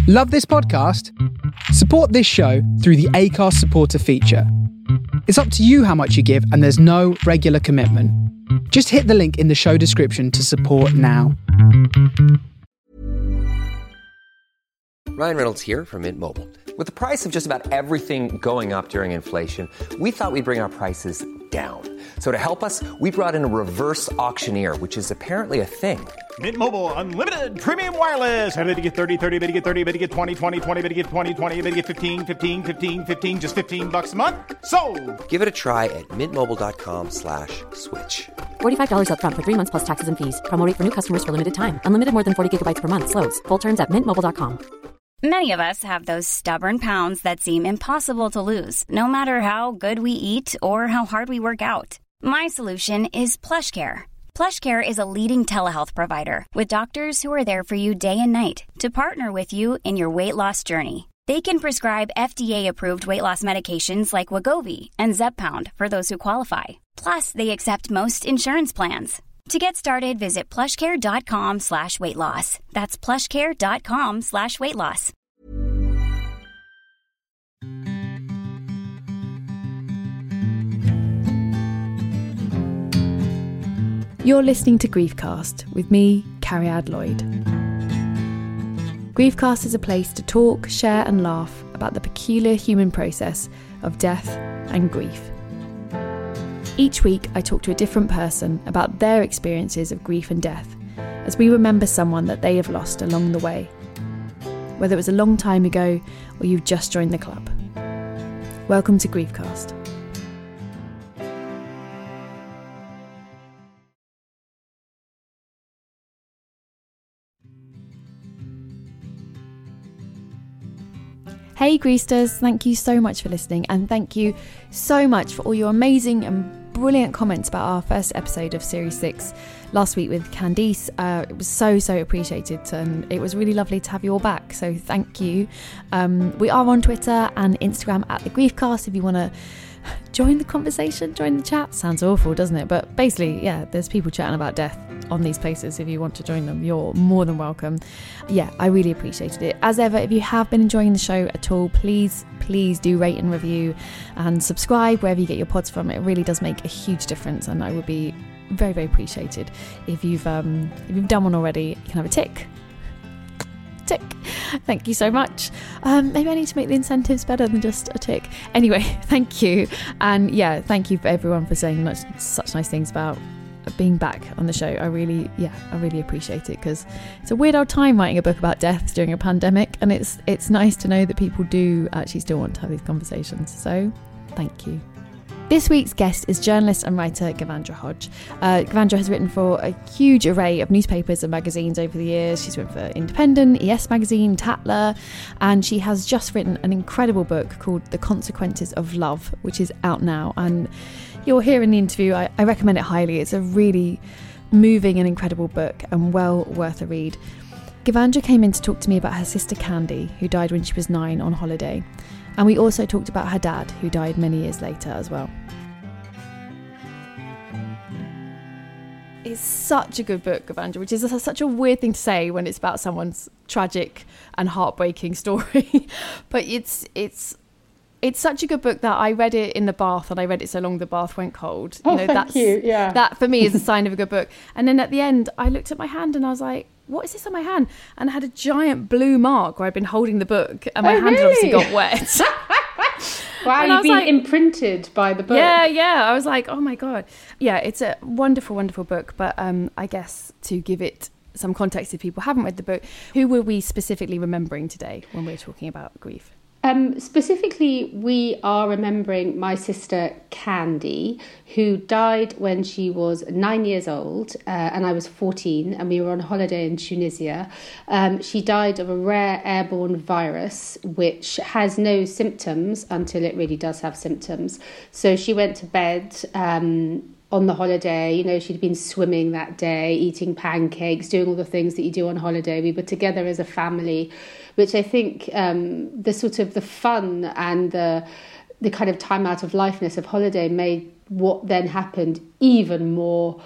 Love this podcast? Support this show through the Acast supporter feature. It's up to you how much you give, and there's no regular commitment. Just hit the link in the show description to support now. Ryan Reynolds here from Mint Mobile. With the price of just about everything going up during inflation, we thought we'd bring our prices down. So to help us, we brought in a reverse auctioneer, which is apparently a thing. Mint Mobile Unlimited Premium Wireless. How to get 30, 30, bit to get 30, bit to get 20, 20, 20, bit to get 20, 20, bit to get 15, 15, 15, 15, just $15 a month? Sold! Give it a try at mintmobile.com/switch. $45 up front for 3 months plus taxes and fees. Promo rate for new customers for limited time. Unlimited more than 40 gigabytes per month. Slows full terms at mintmobile.com. Many of us have those stubborn pounds that seem impossible to lose, no matter how good we eat or how hard we work out. My solution is PlushCare. PlushCare is a leading telehealth provider with doctors who are there for you day and night to partner with you in your weight loss journey. They can prescribe FDA-approved weight loss medications like Wegovy and Zepbound for those who qualify. Plus, they accept most insurance plans. To get started, visit plushcare.com/weightloss. That's plushcare.com/weightloss. You're listening to Griefcast with me, Cariad Lloyd. Griefcast is a place to talk, share and laugh about the peculiar human process of death and grief. Each week I talk to a different person about their experiences of grief and death as we remember someone that they have lost along the way, whether it was a long time ago or you've just joined the club. Welcome to Griefcast. Hey Griefsters, thank you so much for listening, and thank you so much for all your amazing and brilliant comments about our first episode of Series 6 last week with Candice. It was so appreciated, and it was really lovely to have you all back, so thank you. We are on Twitter and Instagram at The Griefcast if you want to join the conversation, join the chat. Sounds awful, doesn't it? But basically, yeah, there's people chatting about death on these places. If you want to join them, you're more than welcome. Yeah, I really appreciated it. As ever, if you have been enjoying the show at all, please do rate and review and subscribe wherever you get your pods from. It really does make a huge difference, and I would be very appreciated if you've done one already. You can have a tick. Thank you so much. Maybe I need to make the incentives better than just a tick. Anyway, thank you. And yeah, thank you for everyone for saying such nice things about being back on the show. I really appreciate it, because it's a weird old time writing a book about death during a pandemic, and it's nice to know that people do actually still want to have these conversations. So thank you. This week's guest is journalist and writer Gavandra Hodge. Gavandra has written for a huge array of newspapers and magazines over the years. She's written for Independent, ES Magazine, Tatler, and she has just written an incredible book called The Consequences of Love, which is out now. And you'll hear in the interview, I recommend it highly. It's a really moving and incredible book and well worth a read. Gavandra came in to talk to me about her sister Candy, who died when she was 9 on holiday. And we also talked about her dad, who died many years later as well. It's such a good book, Gavandra, which is such a weird thing to say when it's about someone's tragic and heartbreaking story. But it's such a good book that I read it in the bath, and I read it so long the bath went cold. Thank you. Yeah. That for me is a sign of a good book. And then at the end, I looked at my hand and I was like, what is this on my hand? And I had a giant blue mark where I'd been holding the book, and my hand had obviously got wet. Wow, you've been imprinted by the book. Yeah. I was like, oh my God. Yeah, it's a wonderful, wonderful book. But I guess to give it some context, if people haven't read the book, who were we specifically remembering today when we're talking about grief? Specifically, we are remembering my sister Candy, who died when she was 9 years old, and I was 14, and we were on holiday in Tunisia. She died of a rare airborne virus, which has no symptoms until it really does have symptoms. So she went to bed on the holiday. She'd been swimming that day, eating pancakes, doing all the things that you do on holiday. We were together as a family, which I think the sort of the fun and the kind of time out of lifeness of holiday made what then happened even more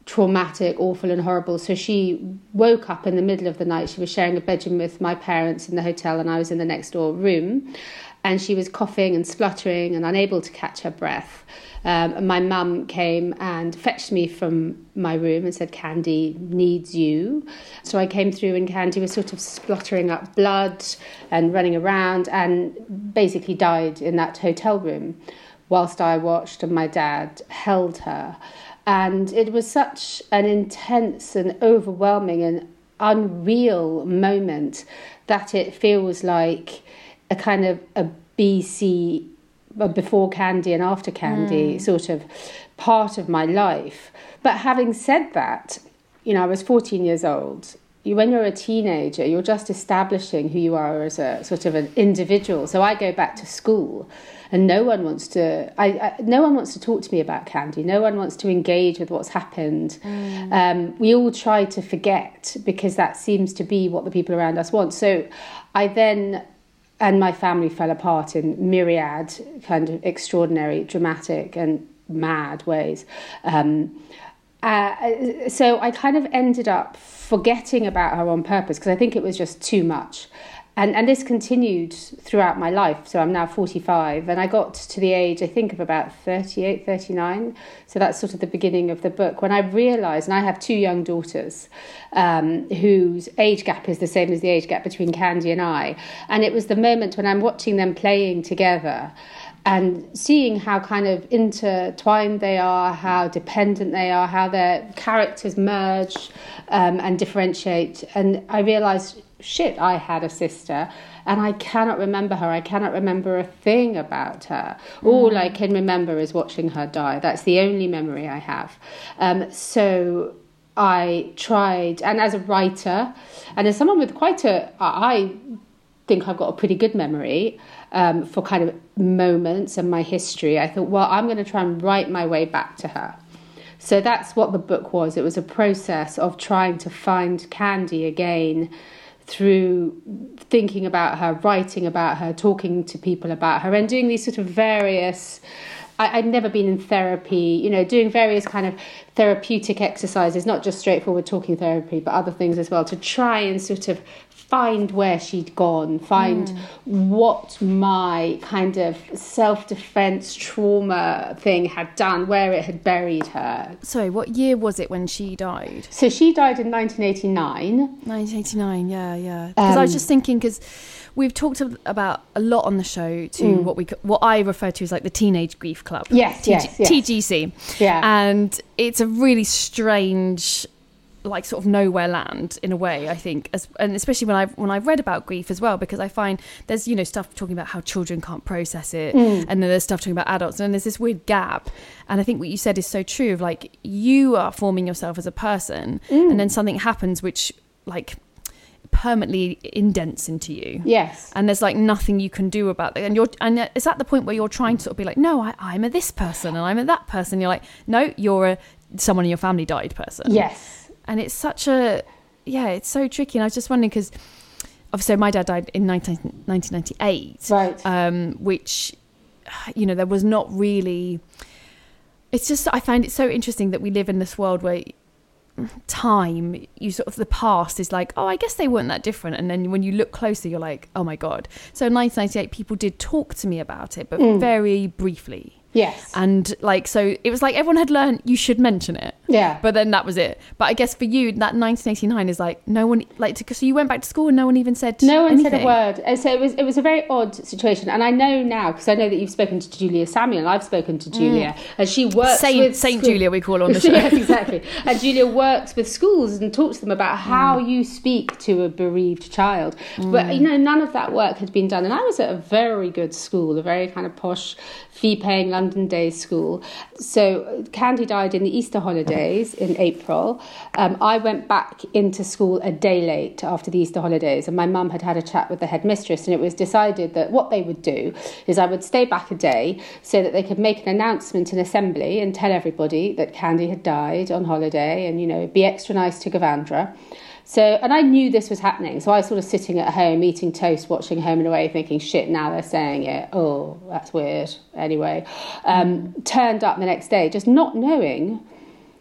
traumatic, awful and horrible. So she woke up in the middle of the night. She was sharing a bedroom with my parents in the hotel and I was in the next door room. And she was coughing and spluttering and unable to catch her breath. And my mum came and fetched me from my room and said, Candy needs you. So I came through and Candy was sort of spluttering up blood and running around and basically died in that hotel room whilst I watched and my dad held her. And it was such an intense and overwhelming and unreal moment that it feels like a kind of a BC, before Candy and after Candy, sort of part of my life. But having said that, you know, I was 14 years old. When you're a teenager, you're just establishing who you are as a sort of an individual. So I go back to school and no one wants to talk to me about Candy. No one wants to engage with what's happened. We all try to forget because that seems to be what the people around us want. So I then... And my family fell apart in myriad kind of extraordinary, dramatic and mad ways. So I kind of ended up forgetting about her on purpose because I think it was just too much. And this continued throughout my life. So I'm now 45 and I got to the age, I think, of about 38, 39. So that's sort of the beginning of the book when I realised, and I have 2 young daughters whose age gap is the same as the age gap between Candy and I. And it was the moment when I'm watching them playing together and seeing how kind of intertwined they are, how dependent they are, how their characters merge and differentiate. And I realised, shit, I had a sister and I cannot remember her. I cannot remember a thing about her. All I can remember is watching her die. That's the only memory I have. So I tried, and as a writer and as someone with I think I've got a pretty good memory for kind of moments and my history. I thought, well, I'm going to try and write my way back to her. So that's what the book was. It was a process of trying to find Candy again through thinking about her, writing about her, talking to people about her and doing these sort of various... I'd never been in therapy, you know, doing various kind of therapeutic exercises, not just straightforward talking therapy, but other things as well, to try and sort of find where she'd gone, find what my kind of self-defense trauma thing had done, where it had buried her. Sorry, what year was it when she died? So she died in 1989. 1989, yeah. Because I was just thinking, because we've talked about a lot on the show to what I refer to as like the Teenage Grief Club. Yes. TGC. Yeah. And it's a really strange, like sort of nowhere land in a way, I think, and especially when I've read about grief as well, because I find there's, you know, stuff talking about how children can't process it, and then there's stuff talking about adults, and then there's this weird gap. And I think what you said is so true, of like, you are forming yourself as a person, and then something happens which like permanently indents into you. Yes. And there's like nothing you can do about it. And it's at the point where you're trying to sort of be like, no, I'm a this person and I'm a that person. You're like, no, you're someone in your family died person. Yes. And it's such a, it's so tricky. And I was just wondering, because obviously my dad died in 1998, right. Which, you know, there was not really, it's just, I find it so interesting that we live in this world where time, you sort of, the past is like, oh, I guess they weren't that different. And then when you look closer, you're like, oh my God. So in 1998, people did talk to me about it, but very briefly. Yes. And like, so it was like everyone had learned you should mention it. Yeah. But then that was it. But I guess for you, that 1989 is like no one, like, so you went back to school and no one even said anything. Said a word. And so it was a very odd situation. And I know now, because I know that you've spoken to Julia Samuel, I've spoken to Julia, and she works with Saint Julia, we call her on the show. Yes, exactly. And Julia works with schools and talks to them about how you speak to a bereaved child. But, you know, none of that work had been done. And I was at a very good school, a very kind of posh, fee-paying London day school. So Candy died in the Easter holidays in April. I went back into school a day late after the Easter holidays, and my mum had a chat with the headmistress, and it was decided that what they would do is I would stay back a day so that they could make an announcement in assembly and tell everybody that Candy had died on holiday, and, you know, be extra nice to Gavandra. So, and I knew this was happening, so I was sort of sitting at home eating toast, watching Home and Away, thinking, shit, now they're saying it. Oh, that's weird. Anyway, turned up the next day, just not knowing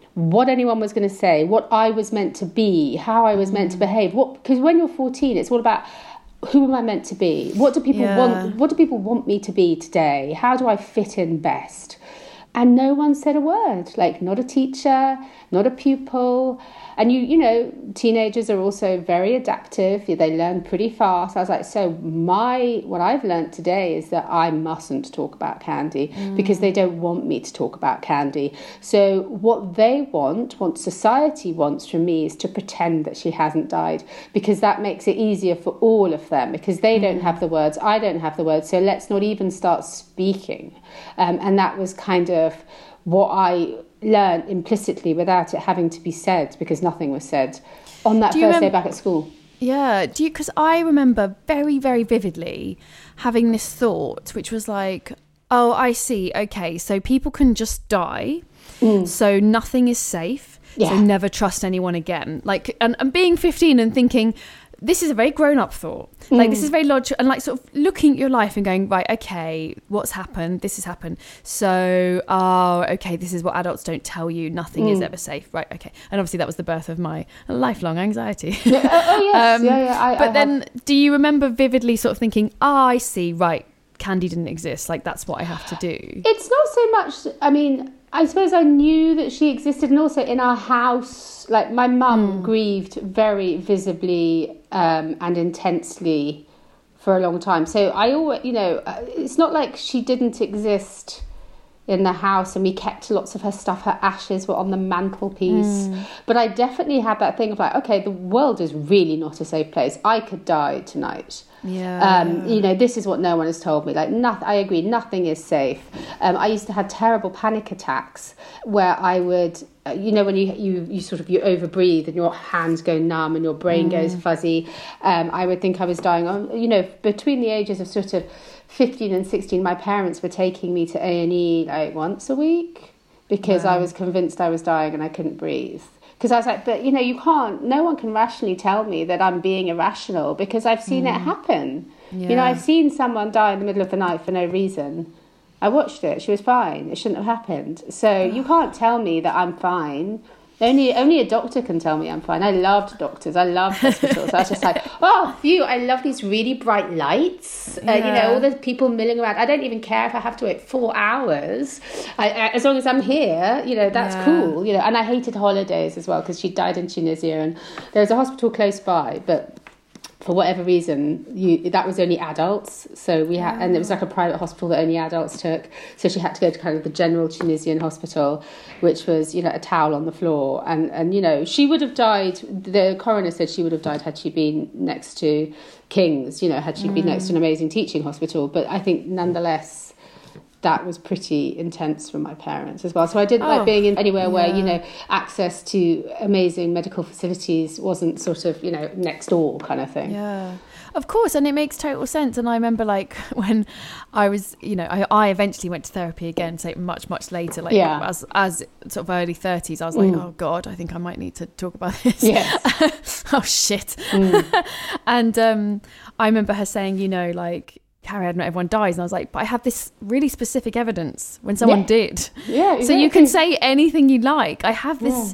what anyone was going to say, what I was meant to be, how I was meant to behave. Because when you're 14, it's all about, who am I meant to be? What do people want? What do people want me to be today? How do I fit in best? And no one said a word, like not a teacher, not a pupil. And you know, teenagers are also very adaptive. They learn pretty fast. I was like, so what I've learned today is that I mustn't talk about Candy because they don't want me to talk about Candy. So what they want, what society wants from me, is to pretend that she hasn't died, because that makes it easier for all of them, because they don't have the words, I don't have the words. So let's not even start speaking. And that was kind of what I learned implicitly without it having to be said, because nothing was said on that first day back at school. Yeah, because I remember very, very vividly having this thought, which was like, oh, I see, okay, so people can just die, so nothing is safe, so never trust anyone again. Like, and being 15 and thinking, this is a very grown-up thought. Like, this is very logical, and like sort of looking at your life and going, right, okay, what's happened? This has happened. So, okay, this is what adults don't tell you. Nothing is ever safe. Right, okay. And obviously that was the birth of my lifelong anxiety. Yes. But then do you remember vividly sort of thinking, I see, right, Candy didn't exist. Like, that's what I have to do. It's not so much, I mean, I suppose I knew that she existed, and also in our house, like my mum grieved very visibly and intensely for a long time. So I always, you know, it's not like she didn't exist in the house and we kept lots of her stuff. Her ashes were on the mantelpiece. But I definitely had that thing of like, okay, the world is really not a safe place. I could die tonight. You know, this is what no one has told me. Like, nothing. I agree, nothing is safe. I used to have terrible panic attacks where I would, you know, when you sort of, you overbreathe and your hands go numb and your brain goes fuzzy. I would think I was dying. You know, between the ages of sort of 15 and 16, my parents were taking me to A&E like once a week because I was convinced I was dying and I couldn't breathe. Because I was like, but, you know, no one can rationally tell me that I'm being irrational, because I've seen it happen. You know, I've seen someone die in the middle of the night for no reason. I watched it. She was fine. It shouldn't have happened. So you can't tell me that I'm fine. Only a doctor can tell me I'm fine. I loved doctors. I loved hospitals. I was just like, oh, phew, I love these really bright lights. You know, all the people milling around. I don't even care if I have to wait 4 hours. As long as I'm here, you know, that's cool. You know, and I hated holidays as well, because she died in Tunisia and there was a hospital close by, but for whatever reason, that was only adults. So we had, and it was like a private hospital that only adults took. So she had to go to kind of the general Tunisian hospital, which was, you know, a towel on the floor. And you know, she would have died. The coroner said she would have died had she been next to King's, you know, had she been next to an amazing teaching hospital. But I think nonetheless, that was pretty intense for my parents as well. So I didn't like being in anywhere where, you know, access to amazing medical facilities wasn't sort of, you know, next door kind of thing. Yeah, of course. And it makes total sense. And I remember like when I was, you know, I eventually went to therapy again, so much, much later, like as sort of early 30s, I was like, oh God, I think I might need to talk about this. Yes. Oh shit. And I remember her saying, you know, like, Carrie, not everyone dies. And I was like, but I have this really specific evidence when someone did. Yeah, exactly. So you can say anything you like. I have this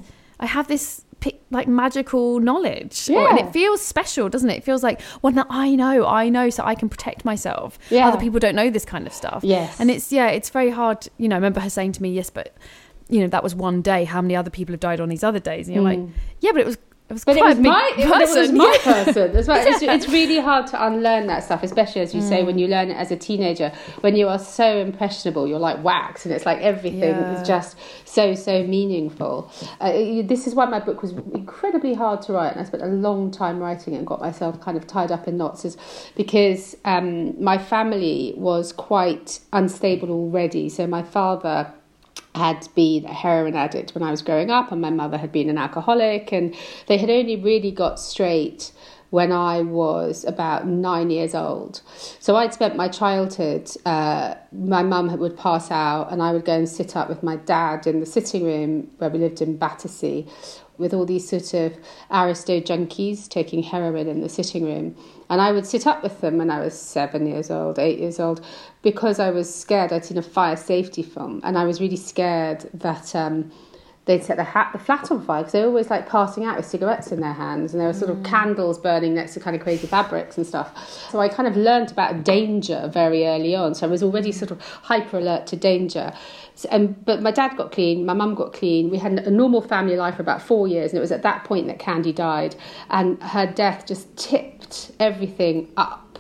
like magical knowledge. And it feels special, doesn't it? It feels like, well, now I know, so I can protect myself. Other people don't know this kind of stuff. And it's very hard. You know, I remember her saying to me, yes, but, you know, that was one day. How many other people have died on these other days? And you're like, yeah, but it was my person. That's right. It's really hard to unlearn that stuff, especially as you say, when you learn it as a teenager, when you are so impressionable, you're like wax, and it's like everything is just so meaningful. This is why my book was incredibly hard to write, and I spent a long time writing it and got myself kind of tied up in knots, because my family was quite unstable already. So my father had been a heroin addict when I was growing up, and my mother had been an alcoholic, and they had only really got straight when I was about 9 years old. So I'd spent my childhood, my mum would pass out and I would go and sit up with my dad in the sitting room where we lived in Battersea, with all these sort of aristo junkies taking heroin in the sitting room. And I would sit up with them when I was 7 years old, 8 years old, because I was scared. I'd seen a fire safety film, and I was really scared that they'd set the flat on fire because they were always like passing out with cigarettes in their hands, and there were sort of candles burning next to kind of crazy fabrics and stuff. So I kind of learnt about danger very early on. So I was already sort of hyper alert to danger. But my dad got clean, my mum got clean. We had a normal family life for about 4 years, and it was at that point that Candy died, and her death just tipped everything up.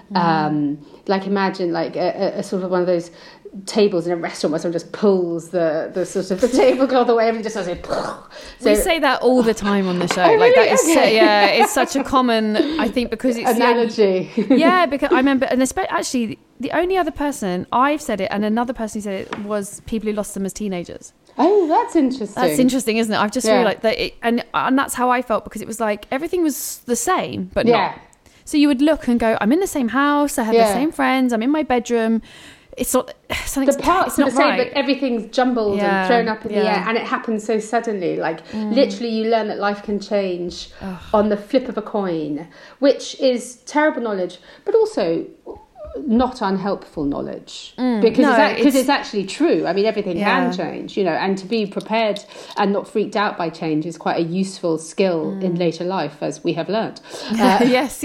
Like imagine like a sort of one of those tables in a restaurant where someone just pulls the sort of the tablecloth away, everything just goes in. We say that all the time on the show. Oh, like really? that is Okay. it's such a common, I think, because it's analogy. Yeah, because I remember, and actually the only other person I've said it and another person who said it was people who lost them as teenagers. Oh, that's interesting. That's interesting, isn't it? I've just realised that and that's how I felt, because it was like everything was the same but not. So you would look and go, I'm in the same house, I have the same friends, I'm in my bedroom. It's not something. The parts are the same, but everything's jumbled and thrown up in the air, and it happens so suddenly. Like literally, you learn that life can change on the flip of a coin, which is terrible knowledge, but also not unhelpful knowledge, because it's actually true. I mean, everything can change, you know, and to be prepared and not freaked out by change is quite a useful skill in later life, as we have learnt. Yes,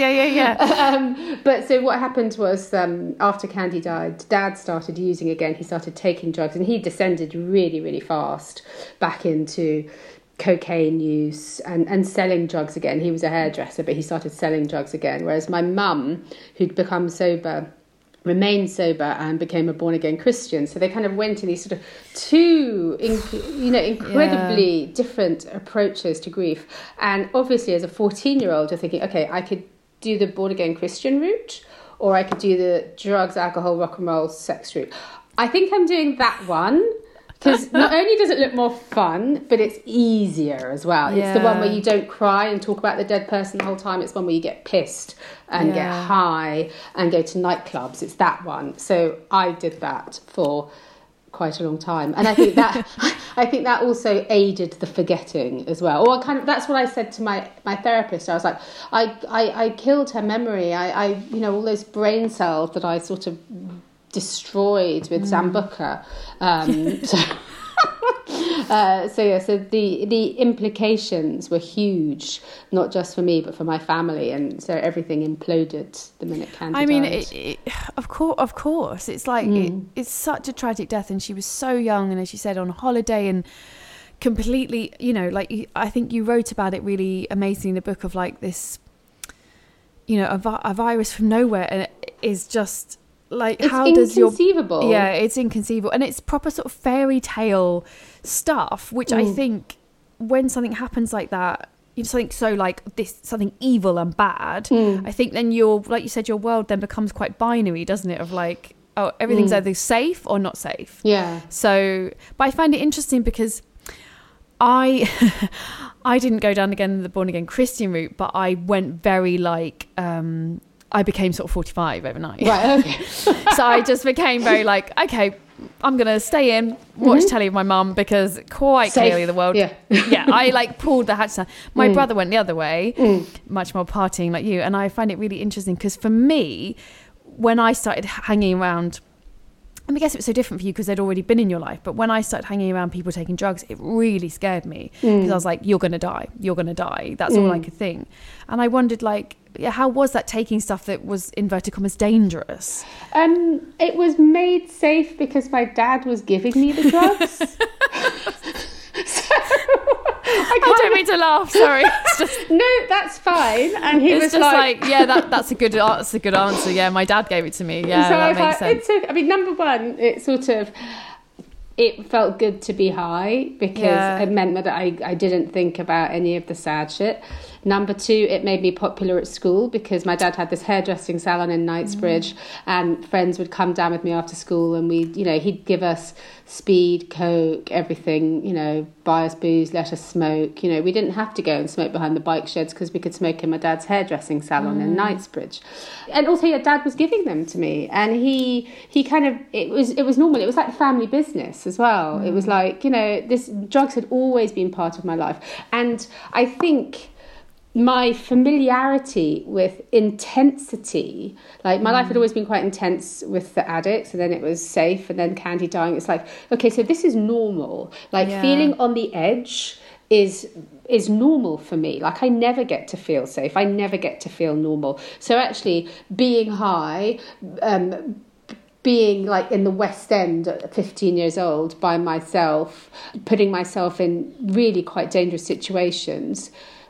But so what happened was, after Candy died, Dad started using again. He started taking drugs, and he descended really, really fast back into cocaine use and selling drugs again. He was a hairdresser, but he started selling drugs again. Whereas my mum, who'd become sober, remained sober and became a born-again Christian. So they kind of went in these sort of two, incredibly different approaches to grief. And obviously, as a 14-year-old, you're thinking, okay, I could do the born-again Christian route, or I could do the drugs, alcohol, rock and roll, sex route. I think I'm doing that one, because not only does it look more fun, but it's easier as well. It's the one where you don't cry and talk about the dead person the whole time. It's one where you get pissed and get high and go to nightclubs. It's that one. So I did that for quite a long time, and I think that also aided the forgetting as well. Or that's what I said to my therapist. I was like, I killed her memory. I all those brain cells that I sort of destroyed with Sambuca. So the implications were huge, not just for me but for my family, and so everything imploded the minute Candy died. I mean, of course, it's like it's such a tragic death, and she was so young, and as you said, on holiday, and completely, like I think you wrote about it really amazingly in the book, of like this, a virus from nowhere, and it is just. Like, it's how does inconceivable. It's inconceivable, and it's proper sort of fairy tale stuff, which I think when something happens like that, something so like this, something evil and bad, I think then like you said, your world then becomes quite binary, doesn't it? Of like, oh, everything's either safe or not safe. Yeah. So, but I find it interesting because I didn't go down again the born again Christian route, but I went very like. I became sort of 45 overnight. Right, okay. So I just became very like, okay, I'm going to stay in, watch telly with my mum, because quite clearly the world... Yeah, I like pulled the hatch down. My brother went the other way, much more partying like you. And I find it really interesting because for me, when I started hanging around... I guess it was so different for you because they'd already been in your life. But when I started hanging around people taking drugs, it really scared me because I was like, you're going to die. You're going to die. That's all I could think. And I wondered, like, how was that taking stuff that was, inverted commas, dangerous? It was made safe because my dad was giving me the drugs. I don't mean to laugh, sorry. No, that's fine. And he was just like that's a good answer. Yeah, my dad gave it to me. Yeah, so that makes sense. I mean, number one, it felt good to be high because it meant that I didn't think about any of the sad shit. Number two, it made me popular at school because my dad had this hairdressing salon in Knightsbridge, and friends would come down with me after school, and he'd give us speed, coke, everything, buy us booze, let us smoke. We didn't have to go and smoke behind the bike sheds because we could smoke in my dad's hairdressing salon in Knightsbridge. And also, Dad was giving them to me, and he kind of, it was normal. It was like family business as well. It was like, drugs had always been part of my life. And I think my familiarity with intensity, like my life had always been quite intense with the addicts, and then it was safe, and then Candy dying. It's like, okay, so this is normal. Like feeling on the edge is normal for me. Like I never get to feel safe. I never get to feel normal. So actually being high, being like in the West End at 15 years old by myself, putting myself in really quite dangerous situations,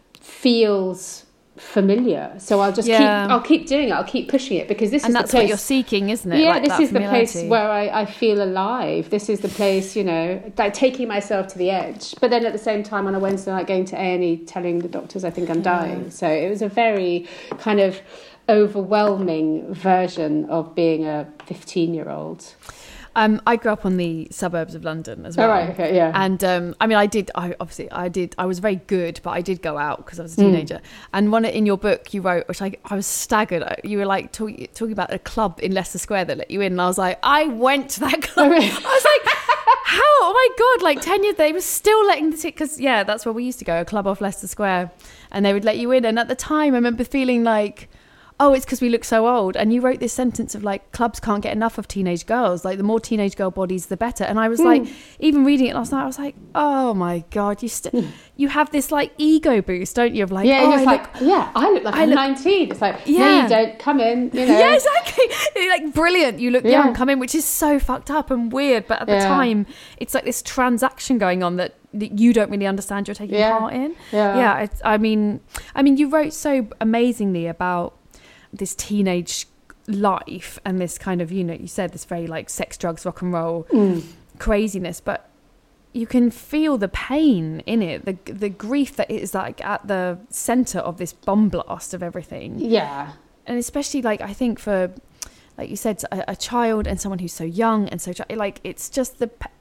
feels familiar. So I'll just keep doing it. I'll keep pushing it, because this is the place. And that's what you're seeking, isn't it? Yeah, like this is the place where I feel alive. This is the place, like taking myself to the edge. But then at the same time on a Wednesday night going to A&E telling the doctors I think I'm dying. So it was a very kind of overwhelming version of being a 15-year-old. I grew up on the suburbs of London as well. Oh, right, okay, yeah. And I was very good, but I did go out because I was a teenager. And one in your book you wrote, which I was staggered. You were like talking about a club in Leicester Square that let you in. And I was like, I went to that club. I was like, how? Oh my God, like 10 years, they were still letting the because that's where we used to go, a club off Leicester Square. And they would let you in. And at the time I remember feeling like, oh, it's because we look so old. And you wrote this sentence of like, clubs can't get enough of teenage girls. Like the more teenage girl bodies, the better. And I was like, even reading it last night, I was like, oh my God, you have this like ego boost, don't you? Of like, I look like I'm 19. It's like, no, you don't, come in, Yeah, exactly. Like brilliant. You look young, come in, which is so fucked up and weird. But at the time, it's like this transaction going on that you don't really understand you're taking part in. I mean, you wrote so amazingly about this teenage life and this kind of, you said this very like sex, drugs, rock and roll craziness, but you can feel the pain in it, the grief that is like at the center of this bomb blast of everything. Yeah. And especially like, I think for, like you said, a child and someone who's so young and so like, it's just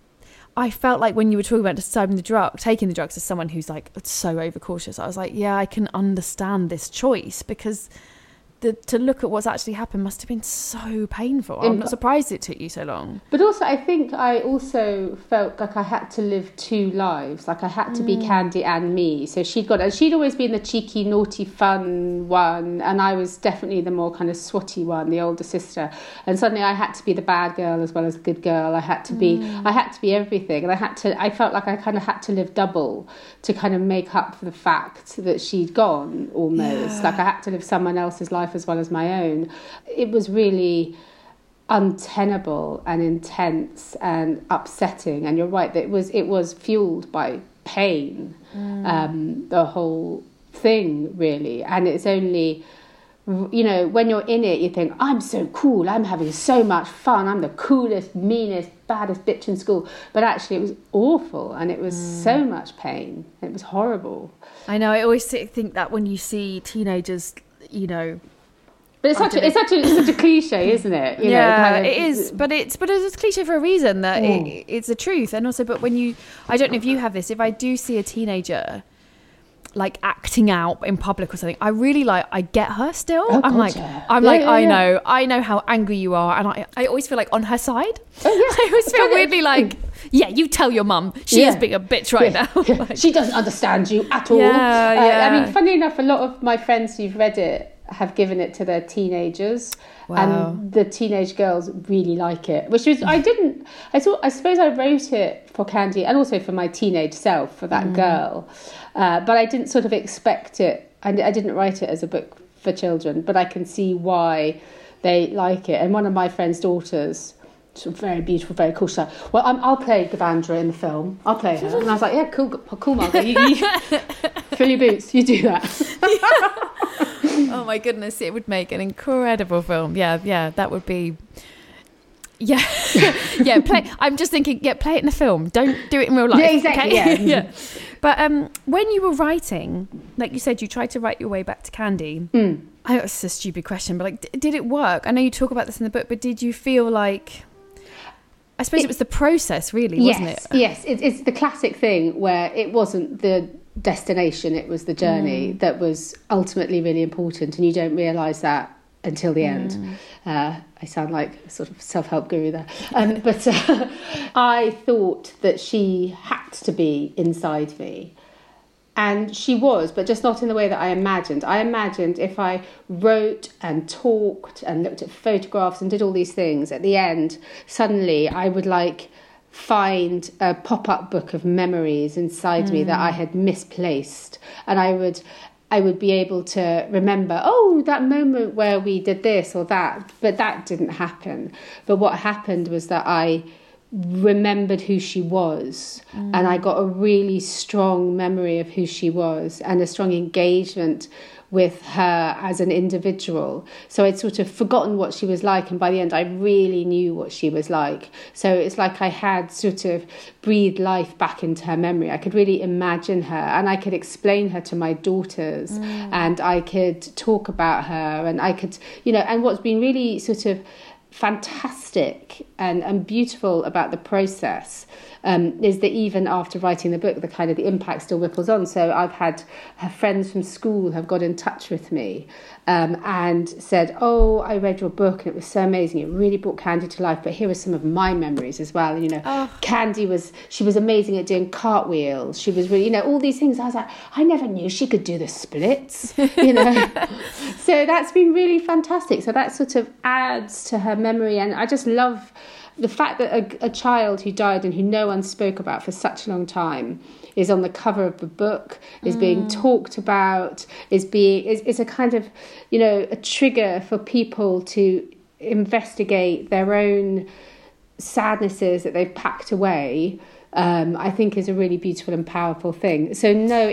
I felt like when you were talking about taking the drugs as someone who's like so overcautious, I was like, yeah, I can understand this choice, because to look at what's actually happened must have been so painful. I'm not surprised it took you so long. But also, I think I also felt like I had to live two lives. Like I had to be Candy and me. So she'd always been the cheeky, naughty, fun one, and I was definitely the more kind of swatty one, the older sister. And suddenly I had to be the bad girl as well as the good girl. I had to be everything, and I felt like I kind of had to live double to kind of make up for the fact that she'd gone almost. Like I had to live someone else's life as well as my own. It was really untenable and intense and upsetting, and you're right that it was fueled by pain, the whole thing really. And it's only, when you're in it you think, I'm so cool, I'm having so much fun, I'm the coolest, meanest, baddest bitch in school, but actually it was awful, and it was so much pain. It was horrible. I know, I always think that when you see teenagers, but it's such a cliche, isn't it? It is. But it's a cliche for a reason. That it's the truth. And also, but I don't know if you have this. If I do see a teenager like acting out in public or something, I really I get her still. Oh, I know how angry you are, and I always feel like on her side. Oh, yeah. I always feel weirdly like, yeah, you tell your mum she is being a bitch right now. She doesn't understand you at all. I mean, funny enough, a lot of my friends who've read it have given it to their teenagers. Wow. And the teenage girls really like it, which was I suppose I wrote it for Candy and also for my teenage self, for that girl, but I didn't sort of expect it. I didn't write it as a book for children, but I can see why they like it. And one of my friend's daughters, sort of very beautiful, very cool, she's like, well, I'll play Gavandra in the film, I'll play her. And I was like, yeah, cool Margaret, you fill your boots, you do that. Oh my goodness, it would make an incredible film. Yeah, that would be. Yeah, play. I'm just thinking, play it in the film. Don't do it in real life. Yeah, exactly. Okay? Yeah. But when you were writing, like you said, you tried to write your way back to Candy. I know it's a stupid question, but like, did it work? I know you talk about this in the book, but did you feel like? I suppose it was the process, really, wasn't it? Yes, it's the classic thing where it wasn't the destination, it was the journey that was ultimately really important, and you don't realise that until the end. I sound like a sort of self-help guru there, but I thought that she had to be inside me, And she was, but just not in the way that I imagined. I imagined if I wrote and talked and looked at photographs and did all these things, at the end, suddenly I would find a pop-up book of memories inside me that I had misplaced. And I would be able to remember, that moment where we did this or that. But that didn't happen. But what happened was that I remembered who she was, and I got a really strong memory of who she was and a strong engagement with her as an individual. So I'd sort of forgotten what she was like, and by the end I really knew what she was like. So it's like I had sort of breathed life back into her memory. I could really imagine her, and I could explain her to my daughters, and I could talk about her, and I could, and what's been really sort of fantastic and beautiful about the process is that even after writing the book, the impact still ripples on. So I've had her friends from school have got in touch with me and said, I read your book and it was so amazing. It really brought Candy to life. But here are some of my memories as well. Candy was amazing at doing cartwheels. She was really, all these things. I was like, I never knew she could do the splits, So that's been really fantastic. So that sort of adds to her memory. And I just love the fact that a child who died and who no one spoke about for such a long time is on the cover of the book, is being talked about, is a kind of, a trigger for people to investigate their own sadnesses that they've packed away, I think is a really beautiful and powerful thing. So no,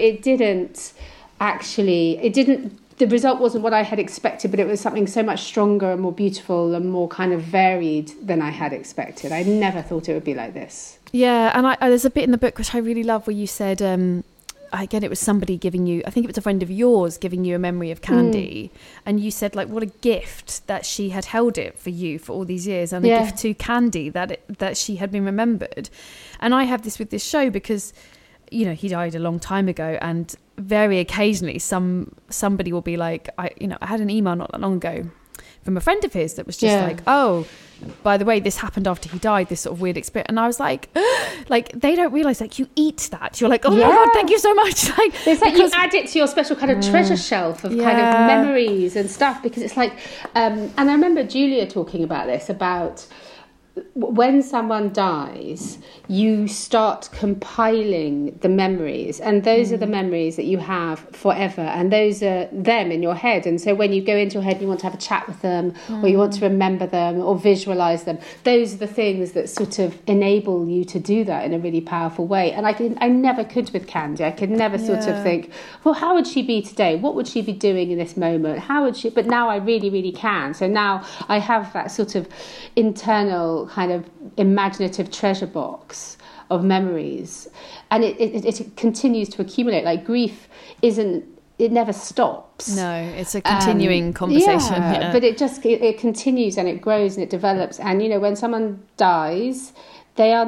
the result wasn't what I had expected, but it was something so much stronger and more beautiful and more kind of varied than I had expected. I never thought it would be like this. Yeah, and there's a bit in the book which I really love where you said, again, it was somebody giving you, I think it was a friend of yours giving you a memory of Candy, and you said, what a gift that she had held it for you for all these years, and a gift to Candy that she had been remembered. And I have this with this show because, he died a long time ago, and very occasionally somebody will be like, I had an email not that long ago from a friend of his that was just by the way, this happened after he died, this sort of weird experience. And I was like they don't realise, you eat that. You're like, my God, thank you so much. It's like you add it to your special kind of treasure shelf of kind of memories and stuff, because it's like, and I remember Julia talking about this, about when someone dies, you start compiling the memories, and those are the memories that you have forever, and those are them in your head. And so when you go into your head and you want to have a chat with them, or you want to remember them or visualize them, those are the things that sort of enable you to do that in a really powerful way. And I never could with Candy. I could never sort of think, well, how would she be today? What would she be doing in this moment? How would she? But now I really, really can. So now I have that sort of internal kind of imaginative treasure box of memories, and it continues to accumulate. Like grief it never stops. No, it's a continuing conversation. But it continues, and it grows and it develops. And when someone dies, they're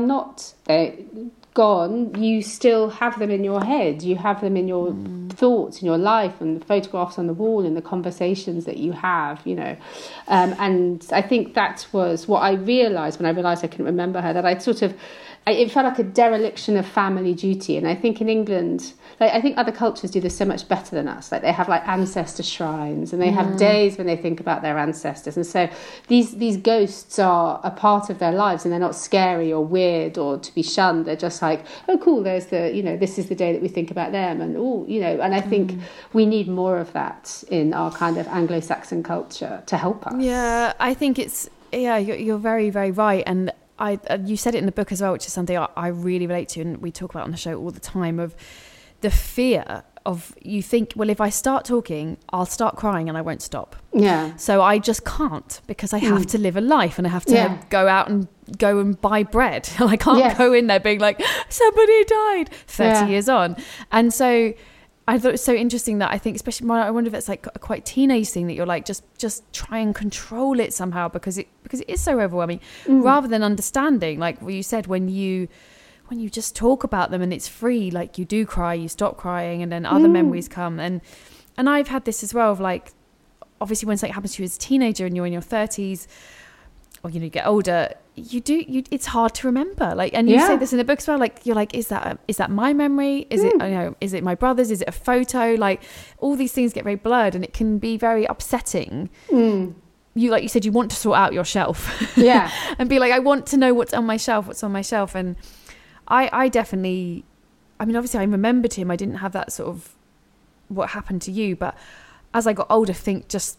gone. You still have them in your head. You have them in your thoughts, in your life, and the photographs on the wall, and the conversations that you have. And I think that was what I realised when I realised I couldn't remember her. That it felt like a dereliction of family duty. And I think in England, I think other cultures do this so much better than us. They have ancestor shrines, and they have days when they think about their ancestors. And so these ghosts are a part of their lives, and they're not scary or weird or to be shunned. They're just like, oh, cool, there's this is the day that we think about them. And, and I think we need more of that in our kind of Anglo-Saxon culture to help us. Yeah, I think you're very, very right. And you said it in the book as well, which is something I really relate to, and we talk about on the show all the time, of the fear of, you think, well, if I start talking, I'll start crying and I won't stop. Yeah. So I just can't, because I have to live a life, and I have to go out and go and buy bread. And I can't go in there being like, somebody died 30 years on. And so I thought it was so interesting that I think, especially, I wonder if it's a quite teenage thing, that you're like, just try and control it somehow, because it is so overwhelming, rather than understanding, like what you said, when you just talk about them and it's free, you do cry, you stop crying, and then other memories come. And I've had this as well, of obviously when something happens to you as a teenager and you're in your 30s, or you get older, it's hard to remember. Like, and you say this in the book as well. Like, you're like, is that my memory? Is it, is it my brother's? Is it a photo? Like, all these things get very blurred, and it can be very upsetting. You, like you said, you want to sort out your shelf. And be like, I want to know what's on my shelf. And I definitely, I mean, obviously I remembered him. I didn't have that sort of what happened to you, but as I got older, think just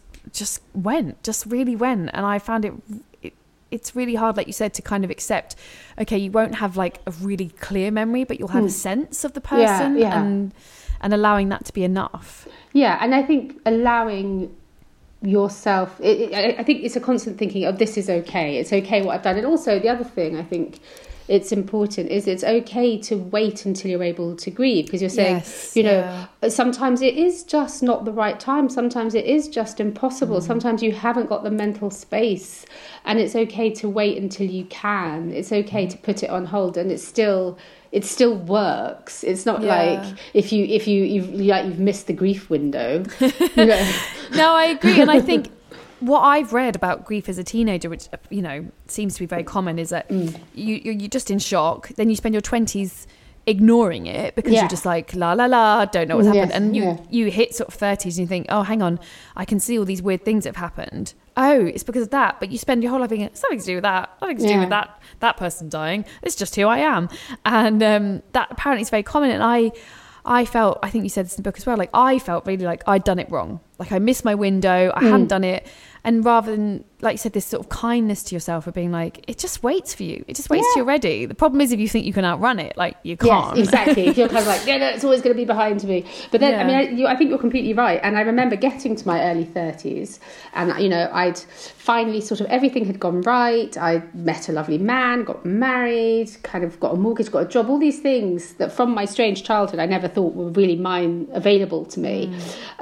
really went. And I found it's really hard, like you said, to kind of accept, okay, you won't have like a really clear memory, but you'll have a sense of the person, and allowing that to be enough. Yeah, and I think allowing yourself, I think it's a constant thinking of, this is okay, it's okay what I've done. And also the other thing I think it's important is it's okay to wait until you're able to grieve, because you're saying, sometimes it is just not the right time, sometimes it is just impossible, sometimes you haven't got the mental space, and it's okay to wait until you can. It's okay to put it on hold, and it still works. It's not like if you've missed the grief window. No, I agree. And I think what I've read about grief as a teenager, which, seems to be very common, is that you're just in shock. Then you spend your 20s ignoring it because you're just like, la, la, la, don't know what's happened. And you hit sort of 30s and you think, oh, hang on, I can see all these weird things that have happened. Oh, it's because of that. But you spend your whole life thinking, something to do with that. Nothing to do with that person dying. It's just who I am. And that apparently is very common. And I felt, I think you said this in the book as well, like I felt really like I'd done it wrong. Like I missed my window, I hadn't done it. And rather than, like you said, this sort of kindness to yourself of being like, it just waits for you. It just waits till you're ready. The problem is if you think you can outrun it, like you can't. Yes, exactly. If you're kind of like, no, it's always going to be behind me. But then, I think you're completely right. And I remember getting to my early 30s and, I'd finally sort of, everything had gone right. I met a lovely man, got married, kind of got a mortgage, got a job, all these things that from my strange childhood I never thought were really mine, available to me.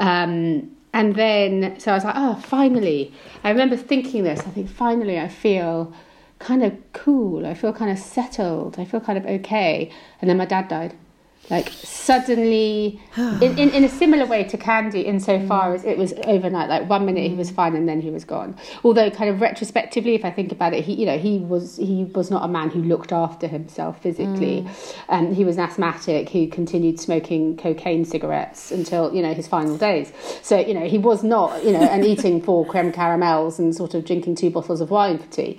And then, so I was like, oh, finally. I remember thinking this. I think, finally, I feel kind of cool. I feel kind of settled. I feel kind of okay. And then my dad died. Like, suddenly, in a similar way to Candy, insofar as it was overnight. Like, 1 minute he was fine and then he was gone. Although, kind of retrospectively, if I think about it, he was not a man who looked after himself physically. He was an asthmatic who continued smoking cocaine cigarettes until, his final days. So, he was not, and eating 4 creme caramels and sort of drinking 2 bottles of wine for tea.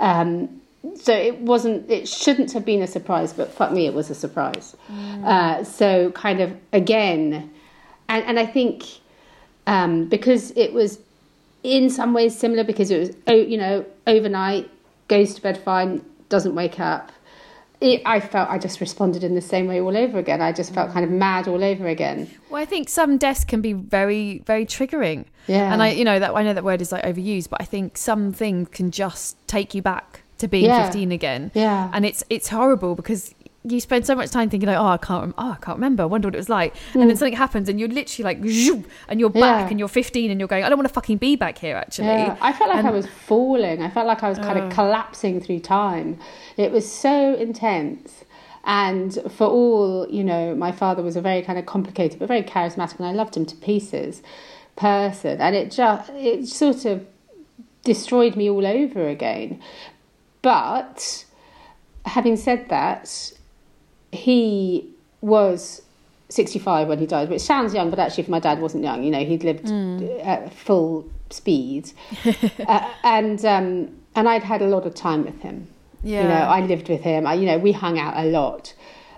So it shouldn't have been a surprise, but fuck me, it was a surprise. So kind of, again, and I think because it was in some ways similar, because it was, overnight, goes to bed fine, doesn't wake up. I felt I just responded in the same way all over again. I just felt kind of mad all over again. Well, I think some deaths can be very, very triggering. Yeah. And I know that word is like overused, but I think some things can just take you back to being 15 again. Yeah. And it's horrible because you spend so much time thinking like, I can't remember. I wonder what it was like. And then something happens and you're literally like, and you're back and you're 15 and you're going, I don't want to fucking be back here actually. Yeah. I felt like I was falling. I felt like I was kind of collapsing through time. It was so intense. And for all, my father was a very kind of complicated but very charismatic, and I loved him to pieces person. And it sort of destroyed me all over again. But having said that, he was 65 when he died, which sounds young, but actually for my dad wasn't young. He'd lived at full speed. And I'd had a lot of time with him. Yeah. I lived with him. We hung out a lot.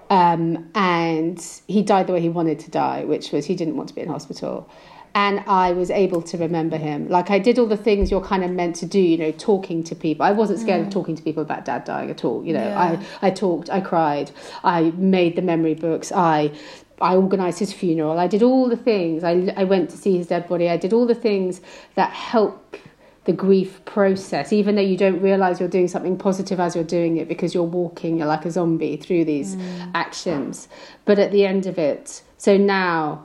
And he died the way he wanted to die, which was he didn't want to be in hospital. And I was able to remember him. Like, I did all the things you're kind of meant to do, talking to people. I wasn't scared of talking to people about Dad dying at all. I talked, I cried, I made the memory books, I organised his funeral. I did all the things. I went to see his dead body. I did all the things that help the grief process, even though you don't realise you're doing something positive as you're doing it, because you're walking, you're like a zombie through these actions. But at the end of it, so now,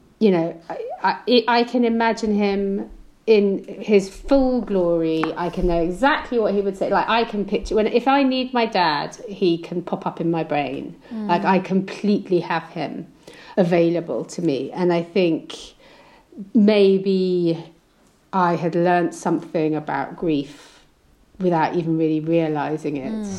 I can imagine him in his full glory. I can know exactly what he would say. Like, I can picture if I need my dad, he can pop up in my brain. Like, I completely have him available to me. And I think maybe I had learnt something about grief without even really realising it.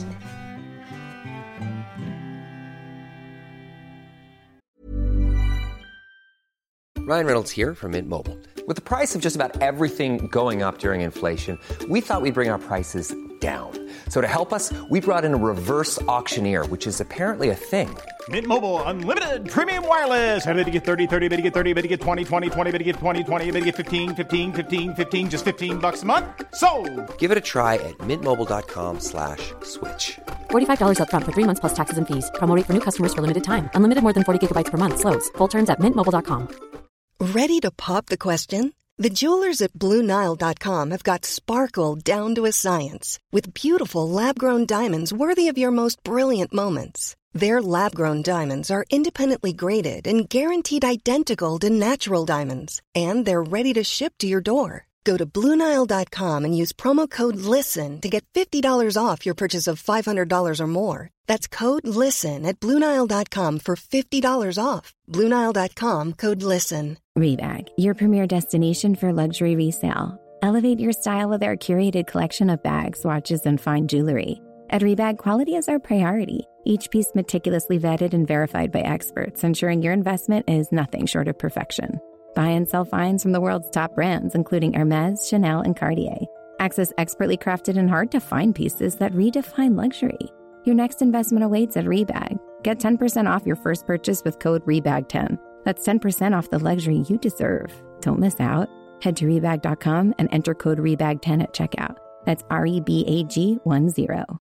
Ryan Reynolds here from Mint Mobile. With the price of just about everything going up during inflation, we thought we'd bring our prices down. So to help us, we brought in a reverse auctioneer, which is apparently a thing. Mint Mobile Unlimited Premium Wireless. How to get 30, 30, how to get 30, how to get 20, 20, 20, how to get 20, 20, how to get 15, 15, 15, 15, just $15 a month? Sold! Give it a try at mintmobile.com/switch. $45 up front for 3 months plus taxes and fees. Promo rate for new customers for limited time. Unlimited more than 40 gigabytes per month. Slows full terms at mintmobile.com. Ready to pop the question? The jewelers at BlueNile.com have got sparkle down to a science with beautiful lab-grown diamonds worthy of your most brilliant moments. Their lab-grown diamonds are independently graded and guaranteed identical to natural diamonds, and they're ready to ship to your door. Go to BlueNile.com and use promo code LISTEN to get $50 off your purchase of $500 or more. That's code LISTEN at BlueNile.com for $50 off. BlueNile.com, code LISTEN. Rebag, your premier destination for luxury resale. Elevate your style with our curated collection of bags, watches, and fine jewelry. At Rebag, quality is our priority. Each piece meticulously vetted and verified by experts, ensuring your investment is nothing short of perfection. Buy and sell finds from the world's top brands, including Hermès, Chanel, and Cartier. Access expertly crafted and hard-to-find pieces that redefine luxury. Your next investment awaits at Rebag. Get 10% off your first purchase with code REBAG10. That's 10% off the luxury you deserve. Don't miss out. Head to Rebag.com and enter code REBAG10 at checkout. That's REBAG10.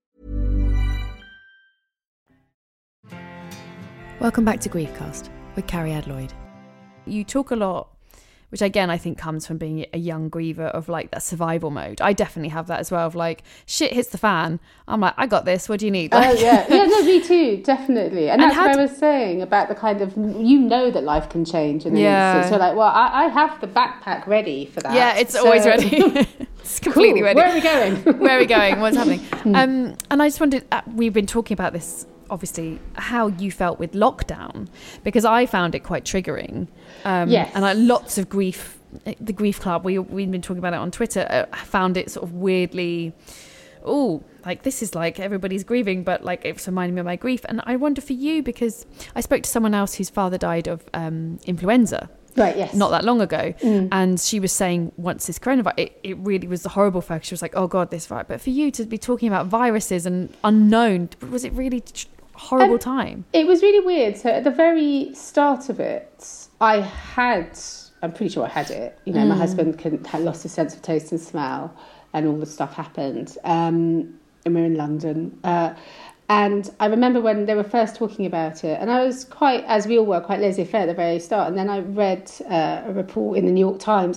Welcome back to Griefcast with Carrie Adloyd. You talk a lot, which again I think comes from being a young griever, of like that survival mode. I definitely have that as well, of like, shit hits the fan, I'm like, I got this, what do you need? Like, yeah, no, me too, definitely. And that's what I was saying about the kind of, you know that life can change in an instant. So like, well, I have the backpack ready for that. Yeah, it's always ready. It's completely ready. Where are we going? Where are we going? What's happening? And I just wondered, we've been talking about this, obviously, how you felt with lockdown, because I found it quite triggering. Yes. And lots of grief, the Grief Club, we've been talking about it on Twitter, found it sort of weirdly, like this is like everybody's grieving, but like it's reminding me of my grief. And I wonder for you, because I spoke to someone else whose father died of influenza. Right, yes. Not that long ago. And she was saying once this coronavirus, it really was the horrible focus. She was like, oh God, this virus. But for you to be talking about viruses and unknown, was it really horrible time? It was really weird. So at the very start of it, I'm pretty sure I had it. You know, my husband had lost his sense of taste and smell, and all this stuff happened. And we're in London. And I remember when they were first talking about it, and I was quite, as we all were, quite laissez-faire at the very start. And then I read a report in the New York Times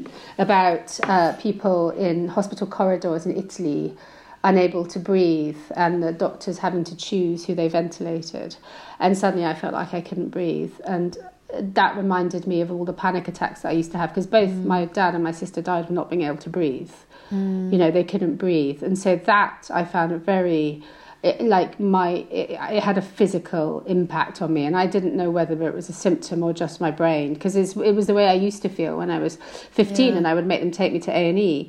about people in hospital corridors in Italy unable to breathe, and the doctors having to choose who they ventilated. And suddenly I felt like I couldn't breathe. And that reminded me of all the panic attacks that I used to have, because both my dad and my sister died of not being able to breathe. You know, they couldn't breathe. And so that I found very... It had a physical impact on me, and I didn't know whether it was a symptom or just my brain, because it was the way I used to feel when I was 15, and I would make them take me to A&E.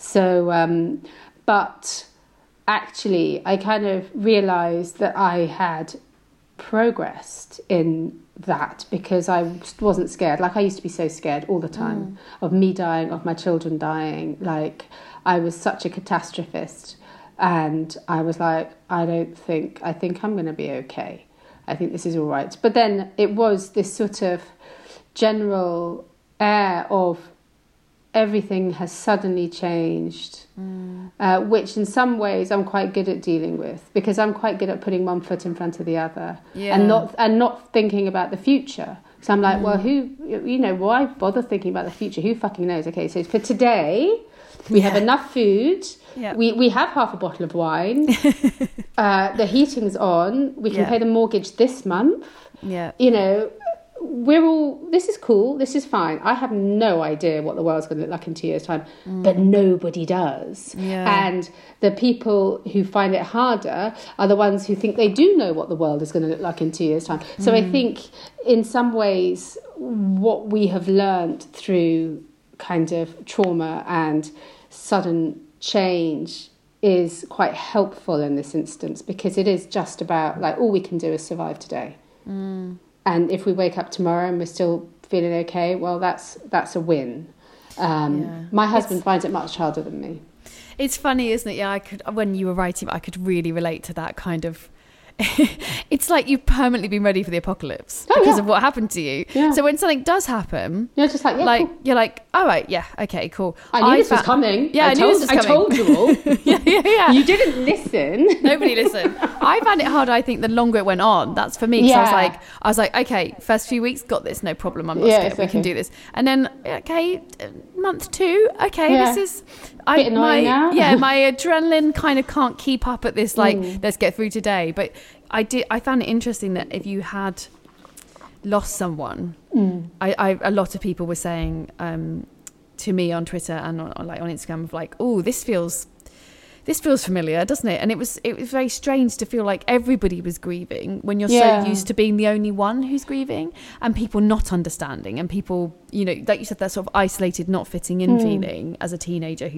So, but actually, I kind of realised that I had progressed in that, because I wasn't scared. Like, I used to be so scared all the time of me dying, of my children dying. Like, I was such a catastrophist. And I was like, I think I'm going to be okay. I think this is all right. But then it was this sort of general air of everything has suddenly changed, which in some ways I'm quite good at dealing with, because I'm quite good at putting one foot in front of the other, and not thinking about the future. So I'm like, well, why bother thinking about the future? Who fucking knows? Okay, so for today, we have enough food. Yeah. We have half a bottle of wine. The heating's on. We can pay the mortgage this month. Yeah. You know, this is cool. This is fine. I have no idea what the world's going to look like in 2 years' time, but nobody does. Yeah. And the people who find it harder are the ones who think they do know what the world is going to look like in 2 years' time. So I think in some ways what we have learned through kind of trauma and sudden change is quite helpful in this instance, because it is just about like all we can do is survive today. And if we wake up tomorrow and we're still feeling okay, well, that's a win. My husband finds it much harder than me. It's funny, isn't it? Yeah, when you were writing, I could really relate to that kind of. It's like you've permanently been ready for the apocalypse because of what happened to you. Yeah. So when something does happen, you're just like, cool. You're like, all right, yeah, okay, cool. I knew this was coming. Yeah, I told you all. yeah. You didn't listen. Nobody listened. I found it harder, I think, the longer it went on. That's for me. Because I was like, okay, first few weeks, got this, no problem. I'm not scared. Exactly. We can do this. And then, okay, month 2, okay, this is. Bit annoying now. My adrenaline kind of can't keep up at this, like, let's get through today. But I found it interesting that if you had lost someone, a lot of people were saying to me on Twitter and on Instagram of like, oh, this feels familiar, doesn't it? And it was very strange to feel like everybody was grieving when you're so used to being the only one who's grieving, and people not understanding, and people, you know, like you said, that sort of isolated, not fitting in feeling as a teenager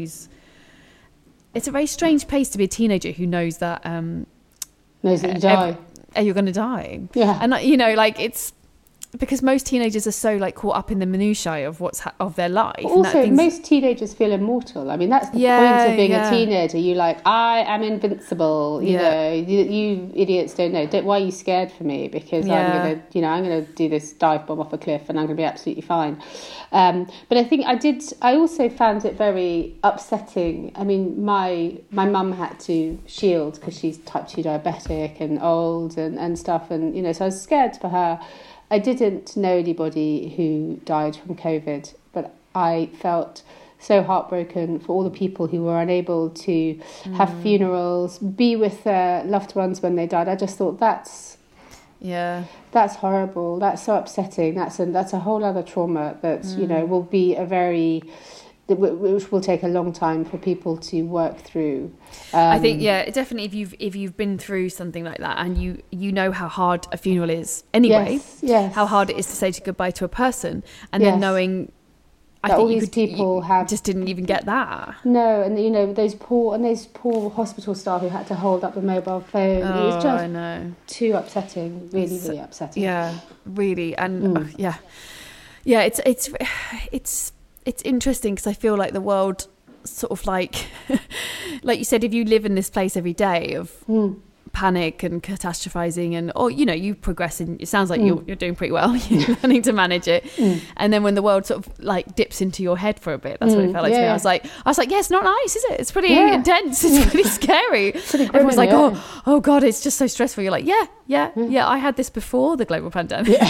it's a very strange place to be a teenager who knows that knows that you die. You're going to die. Yeah. And, you know, like, it's because most teenagers are so, like, caught up in the minutiae of of their life. But also, most teenagers feel immortal. I mean, that's the point of being a teenager. You're like, I am invincible. You know, you idiots don't know. Why are you scared for me? Because I'm going to do this dive bomb off a cliff and I'm going to be absolutely fine. But I think I also found it very upsetting. I mean, my mum had to shield because she's type 2 diabetic and old and stuff. And, you know, so I was scared for her. I didn't know anybody who died from COVID, but I felt so heartbroken for all the people who were unable to have funerals, be with their loved ones when they died. I just thought that's horrible. That's so upsetting. That's a whole other trauma that you know will be which will take a long time for people to work through. I think, definitely if you've been through something like that and you know how hard a funeral is anyway, how hard it is to say goodbye to a person, and then knowing I think all these people just didn't even get that. No, and you know those poor hospital staff who had to hold up the mobile phone. It was just too upsetting. Really, really upsetting. Yeah, really, and it's interesting because I feel like the world sort of like you said, if you live in this place every day of panic and catastrophizing or you know, you progress in, it sounds like you're doing pretty well, you're learning to manage it. And then when the world sort of like dips into your head for a bit, that's what it felt like to me. I was like, yeah, it's not nice, is it? It's pretty intense. It's pretty scary. Everyone's like, oh God, it's just so stressful. You're like, yeah, I had this before the global pandemic.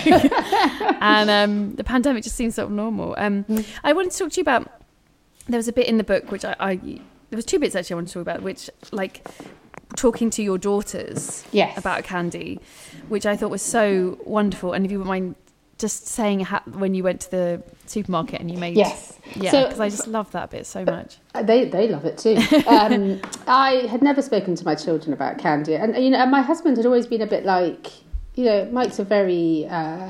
And the pandemic just seems sort of normal. I wanted to talk to you about, there was a bit in the book which there was 2 bits actually I wanted to talk about, which like talking to your daughters about Candy, which I thought was so wonderful. And if you wouldn't mind just saying when you went to the supermarket and you made because I just love that bit so much. They love it too. I had never spoken to my children about Candy, and you know, and my husband had always been a bit like, you know, Mike's a very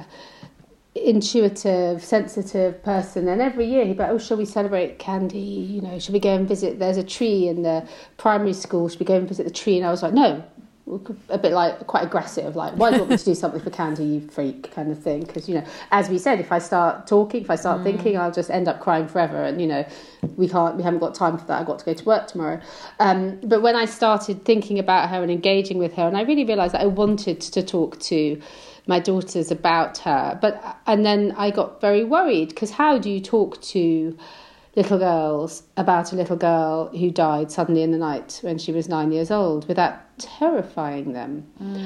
intuitive, sensitive person, and every year he'd be like, oh, shall we celebrate Candy? You know, should we go and visit? There's a tree in the primary school. Should we go and visit the tree? And I was like, no. A bit like quite aggressive, like, why do you want me to do something for Candy, you freak, kind of thing. Because, you know, as we said, if I start thinking, I'll just end up crying forever. And, you know, we haven't got time for that. I've got to go to work tomorrow. But when I started thinking about her and engaging with her, and I really realised that I wanted to talk to my daughters about her. And then I got very worried, because how do you talk to little girls about a little girl who died suddenly in the night when she was 9 years old without terrifying them?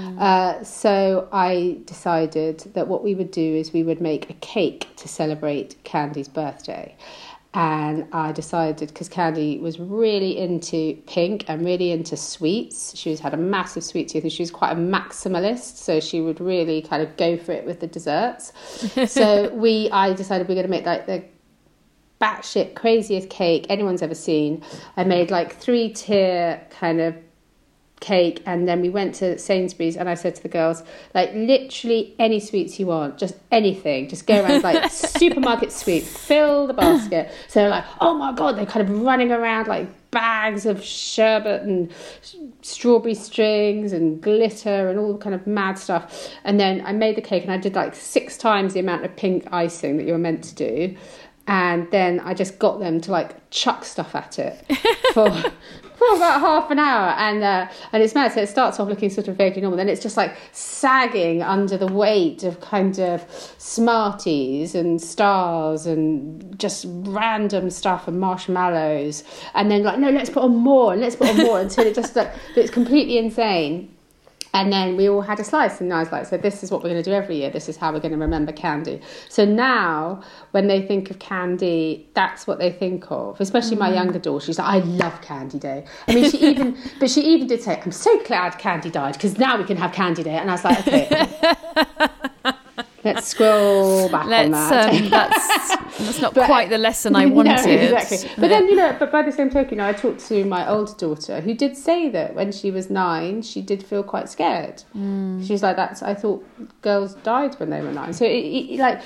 So I decided that what we would do is we would make a cake to celebrate Candy's birthday. And I decided, because Candy was really into pink and really into sweets. She had a massive sweet tooth and she was quite a maximalist. So she would really kind of go for it with the desserts. So I decided we're going to make like the batshit craziest cake anyone's ever seen. I made like 3-tier kind of cake, and then we went to Sainsbury's and I said to the girls, like, literally any sweets you want, just anything, just go around like supermarket sweets, fill the basket. So they're like, oh my God, they're kind of running around like bags of sherbet and strawberry strings and glitter and all kind of mad stuff. And then I made the cake and I did like 6 times the amount of pink icing that you were meant to do. And then I just got them to like chuck stuff at it for about half an hour, and it's mad. So it starts off looking sort of vaguely normal, then it's just like sagging under the weight of kind of Smarties and stars and just random stuff and marshmallows, and then like, no, let's put on more until it just like, it's completely insane. And then we all had a slice, and I was like, so this is what we're going to do every year. This is how we're going to remember candy. So now when they think of candy, that's what they think of, especially my younger daughter. She's like, I love Candy Day. I mean, she even did say, I'm so glad Candy died because now we can have Candy Day. And I was like, okay. Let's scroll back on that. That's not quite the lesson I wanted. No, exactly. But then, but by the same token, I talked to my older daughter who did say that when she was 9, she did feel quite scared. She's like, I thought girls died when they were 9. So like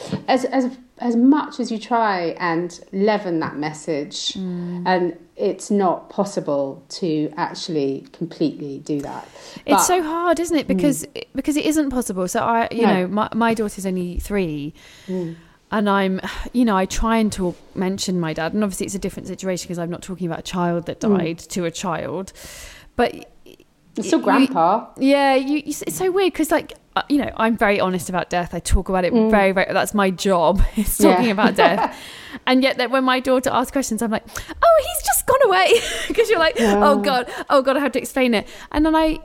as much as you try and leaven that message, and it's not possible to actually completely do that. It's so hard, isn't it? Because it isn't possible. So my daughter's only 3, and I try and mention my dad, and obviously it's a different situation because I'm not talking about a child that died to a child, but it's still grandpa. It's so weird because I'm very honest about death. I talk about it very, very. That's my job. Is talking about death. And yet, that when my daughter asks questions, I'm like, "Oh, he's just gone away," because you're like, "Oh God, I have to explain it." And then I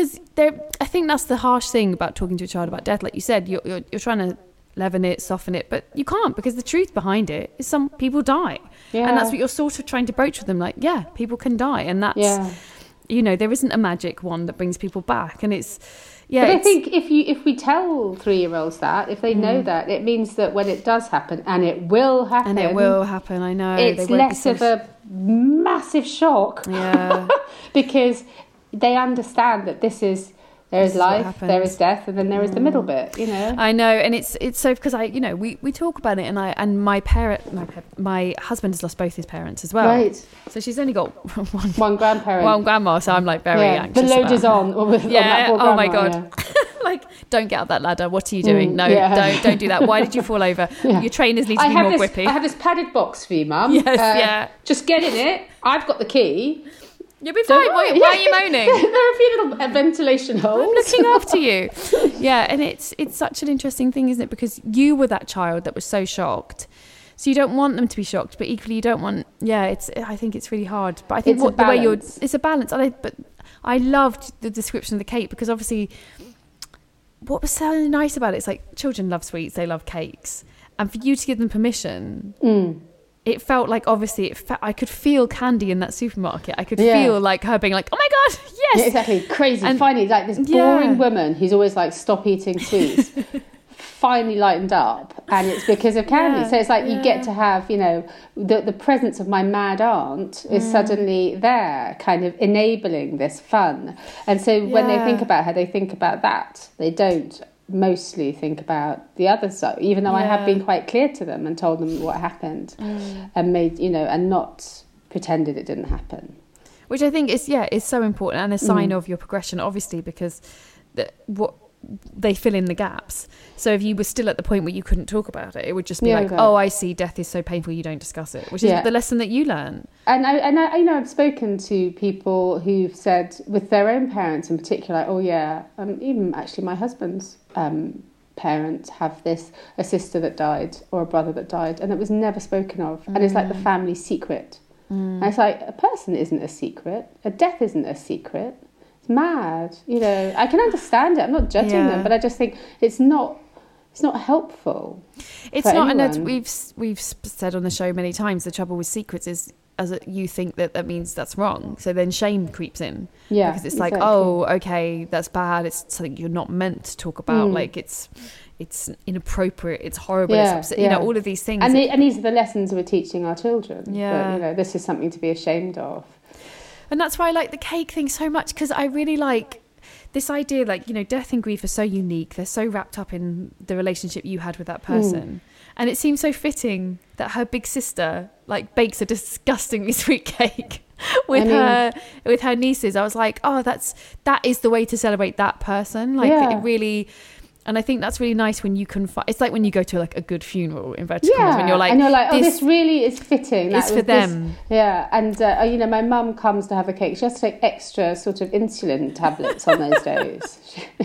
think that's the harsh thing about talking to a child about death. Like you said, you're trying to leaven it, soften it, but you can't, because the truth behind it is some people die, and that's what you're sort of trying to broach with them. like, people can die, and that's there isn't a magic wand that brings people back, and it's. Yeah, but I think if we tell 3-year-olds that, if they know that, it means that when it does happen, and it will happen, I know, it's less of a massive shock. Yeah, because they understand that there is life, there is death, and then there is the middle bit. I know, and it's so because we talk about it, and my husband has lost both his parents as well. Right. So she's only got one grandparent, one grandma. So I'm like very anxious. The load is on. On that poor grandma, oh my God. Like, don't get up that ladder. What are you doing? Don't do that. Why did you fall over? Your trainers need to be more grippy. I have this padded box for you, Mum. Yes, Just get in it. I've got the key. You'll be fine. Why are you moaning? There are a few little ventilation holes. I'm looking after you. Yeah, and it's such an interesting thing, isn't it? Because you were that child that was so shocked. So you don't want them to be shocked, but equally you don't want. I think it's really hard. But I think it's a balance. But I loved the description of the cake, because obviously, what was so nice about it is like, children love sweets, they love cakes, and for you to give them permission. It felt like, obviously, I could feel Candy in that supermarket. I could feel like her being like, oh my God, yes. Yeah, exactly, crazy. And finally, like this boring woman who's always like, stop eating sweets, finally lightened up. And it's because of Candy. Yeah, so it's like you get to have, the presence of my mad aunt is suddenly there, kind of enabling this fun. And so when they think about her, they think about that. They don't mostly think about the other side, even though I have been quite clear to them and told them what happened, and made and not pretended it didn't happen, which I think is so important, and a sign of your progression, obviously, because what they fill in the gaps. So if you were still at the point where you couldn't talk about it, it would just be oh, I see, death is so painful, you don't discuss it, which is the lesson that you learn. And I I've spoken to people who've said, with their own parents in particular, even actually my husband's parents have a sister that died or a brother that died, and it was never spoken of, and it's like the family secret. And it's like, a person isn't a secret, a death isn't a secret. It's mad, I can understand it, I'm not judging them, but I just think it's not helpful. It's not, anyone. And we've said on the show many times, the trouble with secrets is, you think that means that's wrong, so then shame creeps in, because it's like, oh, okay, that's bad, it's something you're not meant to talk about, like it's inappropriate, it's horrible, it's upset, all of these things, and these are the lessons we're teaching our children, but this is something to be ashamed of. And that's why I like the cake thing so much, because I really like this idea, like, death and grief are so unique, they're so wrapped up in the relationship you had with that person. And it seems so fitting that her big sister, like, bakes a disgustingly sweet cake. with her nieces. I was like, oh, that is the way to celebrate that person. Like it really. And I think that's really nice when you can it's like when you go to like a good funeral in vertical commas, when you're like, oh, this really is fitting. It's for them. And my mum comes to have a cake. She has to take extra sort of insulin tablets on those days.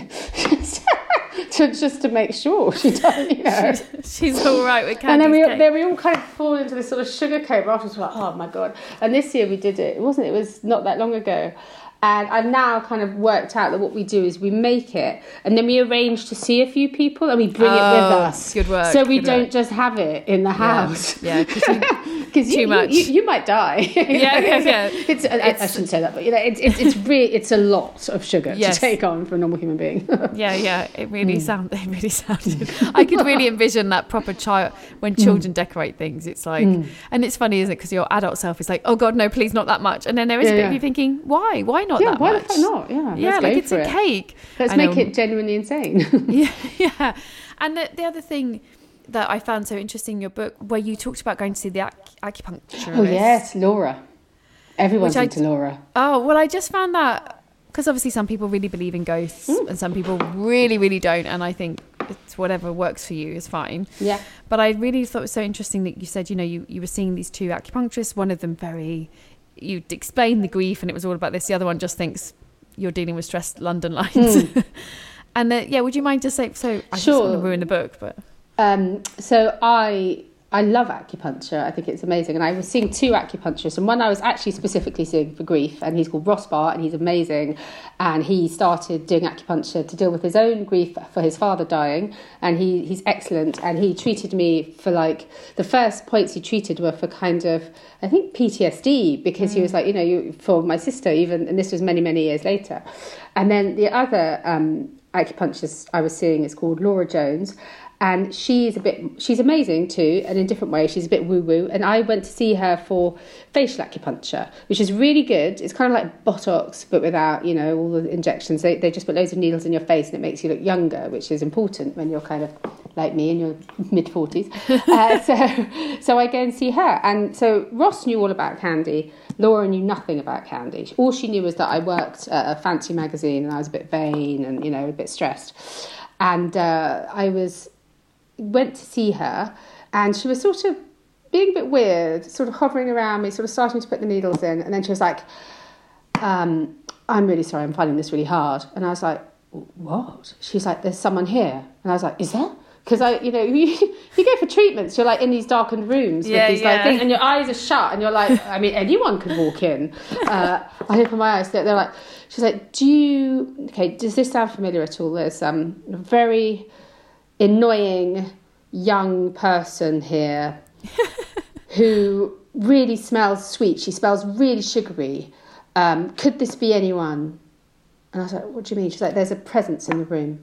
just to make sure she doesn't, she's all right with candy. And then we all kind of fall into this sort of sugar cake. But afterwards, we're like, oh my God. And this year we did it. It was not that long ago. And I've now kind of worked out that what we do is we make it and then we arrange to see a few people and we bring it with us. Good work. So we don't just have it in the house. Yeah, because too much. You might die. Yeah. I shouldn't say that, but it's a lot of sugar to take on for a normal human being. It really sounded. I could really envision that proper child when children decorate things. It's like, and it's funny, isn't it? Because your adult self is like, oh God, no, please, not that much. And then there is a bit of you thinking, why? Why not that why much? the fuck not? Yeah, like it's a cake. Let's make it genuinely insane. Yeah. And the other thing that I found so interesting in your book, where you talked about going to see the acupuncturist. Oh yes, Laura. Everyone's into Laura. Oh, well, I just found that, because obviously some people really believe in ghosts and some people really, really don't. And I think it's whatever works for you is fine. Yeah. But I really thought it was so interesting that you said, you were seeing these two acupuncturists, one of them you'd explain the grief and it was all about this. The other one just thinks you're dealing with stressed London lines. And would you mind just saying, so I just want to ruin the book, but... So I love acupuncture. I think it's amazing. And I was seeing two acupuncturists, and one I was actually specifically seeing for grief, and he's called Ross Barr, and he's amazing. And he started doing acupuncture to deal with his own grief for his father dying, and he's excellent. And he treated me for the first points he treated were for kind of, I think, PTSD, because he was like, for my sister even, and this was many, many years later. And then the other acupuncturist I was seeing is called Laura Jones. And she's amazing too, and in different ways. She's a bit woo-woo. And I went to see her for facial acupuncture, which is really good. It's kind of like Botox, but without, all the injections. They just put loads of needles in your face and it makes you look younger, which is important when you're kind of like me in your mid-40s. So I go and see her. And so Ross knew all about candy. Laura knew nothing about candy. All she knew was that I worked at a fancy magazine and I was a bit vain and, a bit stressed. And went to see her, and she was sort of being a bit weird, sort of hovering around me, sort of starting to put the needles in, and then she was like, I'm really sorry, I'm finding this really hard. And I was like, what? She's like, there's someone here. And I was like, is there? Because you go for treatments, you're like in these darkened rooms with these like things, and your eyes are shut, and you're like, I mean, anyone could walk in. I open my eyes, they're like, she's like, does this sound familiar at all? There's a very annoying young person here who really smells sweet. She smells really sugary. Could this be anyone? And I was like, what do you mean? She's like, there's a presence in the room.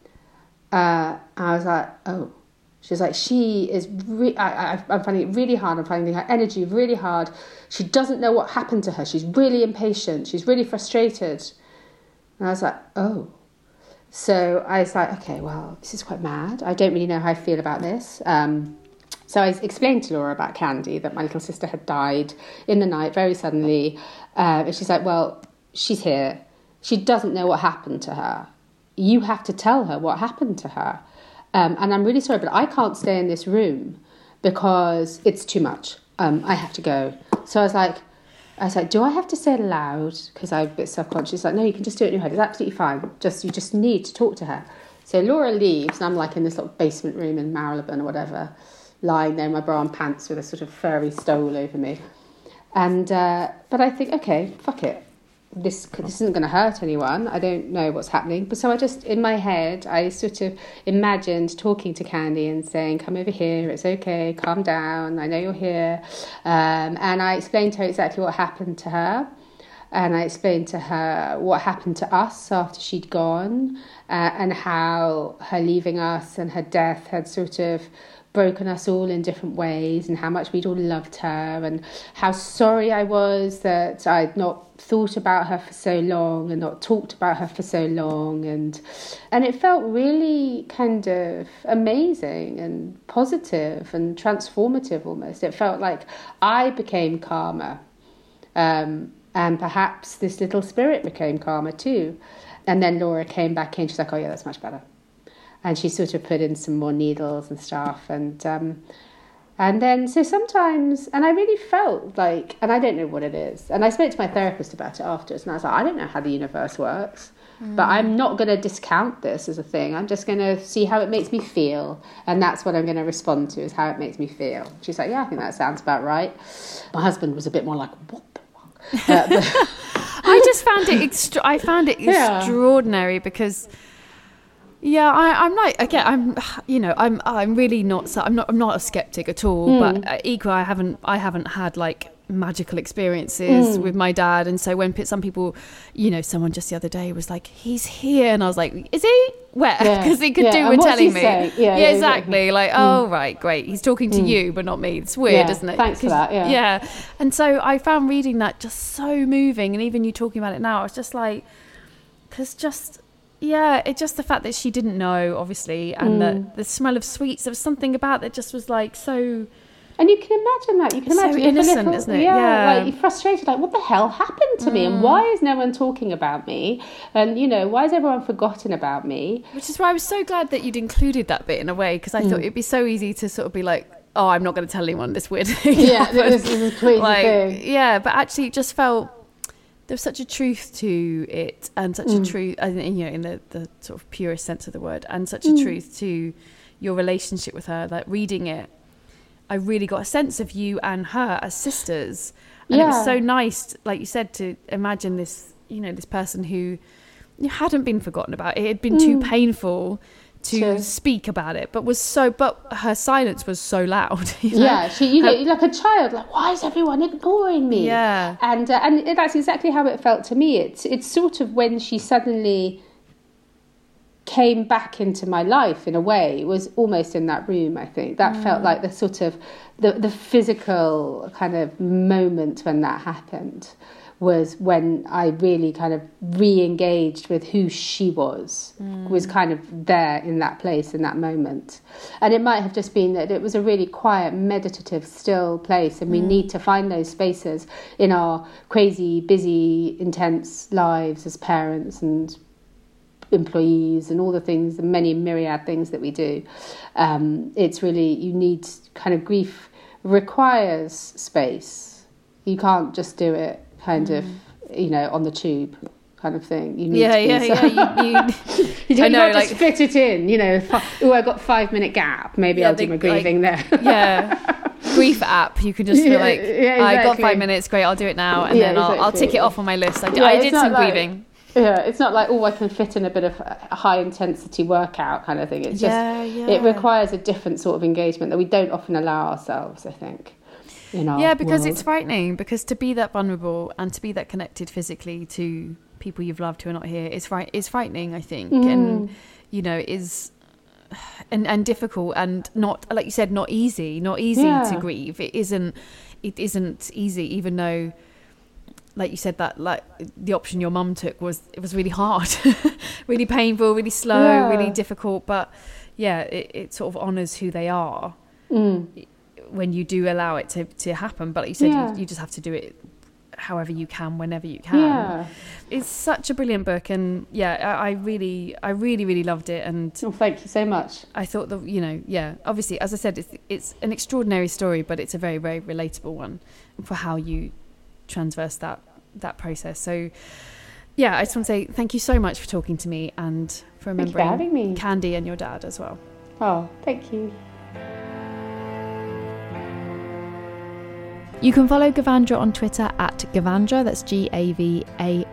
I was like, oh. She's like, she is... I'm finding it really hard. I'm finding her energy really hard. She doesn't know what happened to her. She's really impatient. She's really frustrated. And I was like, oh. So I was like, okay, well, this is quite mad. I don't really know how I feel about this. So I explained to Laura about Candy, that my little sister had died in the night very suddenly. And she's like, well, she's here. She doesn't know what happened to her. You have to tell her what happened to her. And I'm really sorry, but I can't stay in this room because it's too much. I have to go. So I was like, do I have to say it aloud? Because I'm a bit self-conscious. She's like, no, you can just do it in your head. It's absolutely fine. You just need to talk to her. So Laura leaves, and I'm like in this little basement room in Marylebone or whatever, lying there in my bra and pants with a sort of furry stole over me. And but I think, okay, fuck it. This isn't going to hurt anyone. I don't know what's happening. But so I just, in my head, I sort of imagined talking to Candy and saying, come over here, it's okay, calm down, I know you're here. And I explained to her exactly what happened to her. And I explained to her what happened to us after she'd gone, and how her leaving us and her death had sort of broken us all in different ways, and how much we'd all loved her, and how sorry I was that I'd not thought about her for so long and not talked about her for so long, and it felt really kind of amazing and positive and transformative almost. It felt like I became calmer. And perhaps this little spirit became calmer too. And then Laura came back in. She's like, oh yeah, that's much better. And she sort of put in some more needles and stuff. And then, so sometimes, and I really felt like, and I don't know what it is. And I spoke to my therapist about it afterwards, and I was like, I don't know how the universe works, but I'm not going to discount this as a thing. I'm just going to see how it makes me feel. And that's what I'm going to respond to, is how it makes me feel. She's like, yeah, I think that sounds about right. My husband was a bit more like, what the fuck? I just found it extraordinary because... Yeah, I'm like, again, I'm really not, I'm not a skeptic at all, but equally I haven't had like magical experiences with my dad. And so when some people, someone just the other day was like, he's here. And I was like, is he? Where? Because he could do with telling me. Yeah, exactly. Like, oh, right, great. He's talking to you, but not me. It's weird, isn't it? Thanks for that, yeah. And so I found reading that just so moving. And even you talking about it now, I was just like, because just... Yeah, it's just the fact that she didn't know, obviously, and the smell of sweets. There was something about that just was like so... And you can imagine that. You can imagine so innocent, isn't it? Yeah, like you're frustrated, like, what the hell happened to me? And why is no one talking about me? And, why has everyone forgotten about me? Which is why I was so glad that you'd included that bit in a way, because I thought it'd be so easy to sort of be like, oh, I'm not going to tell anyone this weird thing. Yeah, this is a crazy thing. Yeah, but actually it just felt... There was such a truth to it, and such a truth, in the sort of purest sense of the word, and such a truth to your relationship with her. Like reading it, I really got a sense of you and her as sisters, and it was so nice, like you said, to imagine this, this person who hadn't been forgotten about. It had been too painful to speak about it, but her silence was so loud. Yeah, she, like a child, like, why is everyone ignoring me? Yeah, and that's exactly how it felt to me. It's sort of when she suddenly came back into my life in a way. It was almost in that room. I think that felt like the sort of the physical kind of moment when that happened. Was when I really kind of re-engaged with who she was kind of there in that place, in that moment. And it might have just been that it was a really quiet, meditative, still place, and we need to find those spaces in our crazy, busy, intense lives as parents and employees and all the things, the many myriad things that we do. It's really, you need kind of, grief requires space. You can't just do it kind of, on the tube kind of thing. You need you don't just fit it in, I got 5 minute gap, maybe I'll do my grieving there. Grief app, you can just be like, I got 5 minutes, great, I'll do it now, and then I'll tick it off on my list. I did some grieving. Yeah, it's not like, I can fit in a bit of a high intensity workout kind of thing. It's just it requires a different sort of engagement that we don't often allow ourselves, I think. Because it's frightening, because to be that vulnerable and to be that connected physically to people you've loved who are not here is frightening, I think, and is and difficult, and not, like you said, not easy to grieve. It isn't easy, even though, like you said, that like the option your mum took was really hard, really painful, really slow, really difficult, but it sort of honours who they are. When you do allow it to happen, but like you said, you just have to do it however you can, whenever you can. It's such a brilliant book, and I really loved it. And thank you so much. I thought that obviously, as I said, it's an extraordinary story, but it's a very, very relatable one for how you transverse that process. So I just want to say thank you so much for talking to me and for remembering having me. Candy and your dad as well. Oh, thank you. You can follow Gavandra on Twitter at Gavandra, that's Gavannndra,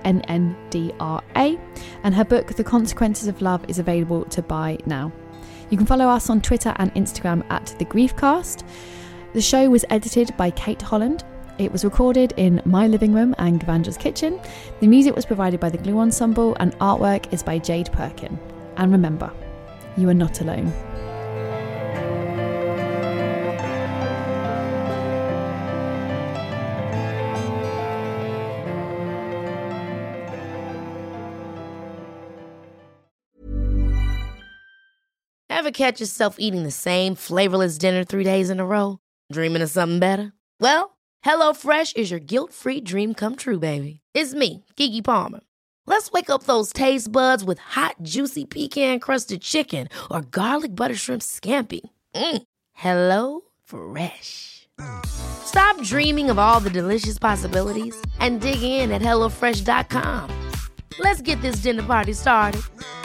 and her book The Consequences of Love is available to buy now. You can follow us on Twitter and Instagram at The Griefcast. The show was edited by Kate Holland. It was recorded in my living room and Gavandra's kitchen. The music was provided by the Glue Ensemble, and artwork is by Jade Perkin. And remember, you are not alone. Ever catch yourself eating the same flavorless dinner 3 days in a row? Dreaming of something better? Well, HelloFresh is your guilt-free dream come true, baby. It's me, Keke Palmer. Let's wake up those taste buds with hot, juicy pecan-crusted chicken or garlic butter shrimp scampi. Hello Fresh. Stop dreaming of all the delicious possibilities and dig in at HelloFresh.com. Let's get this dinner party started.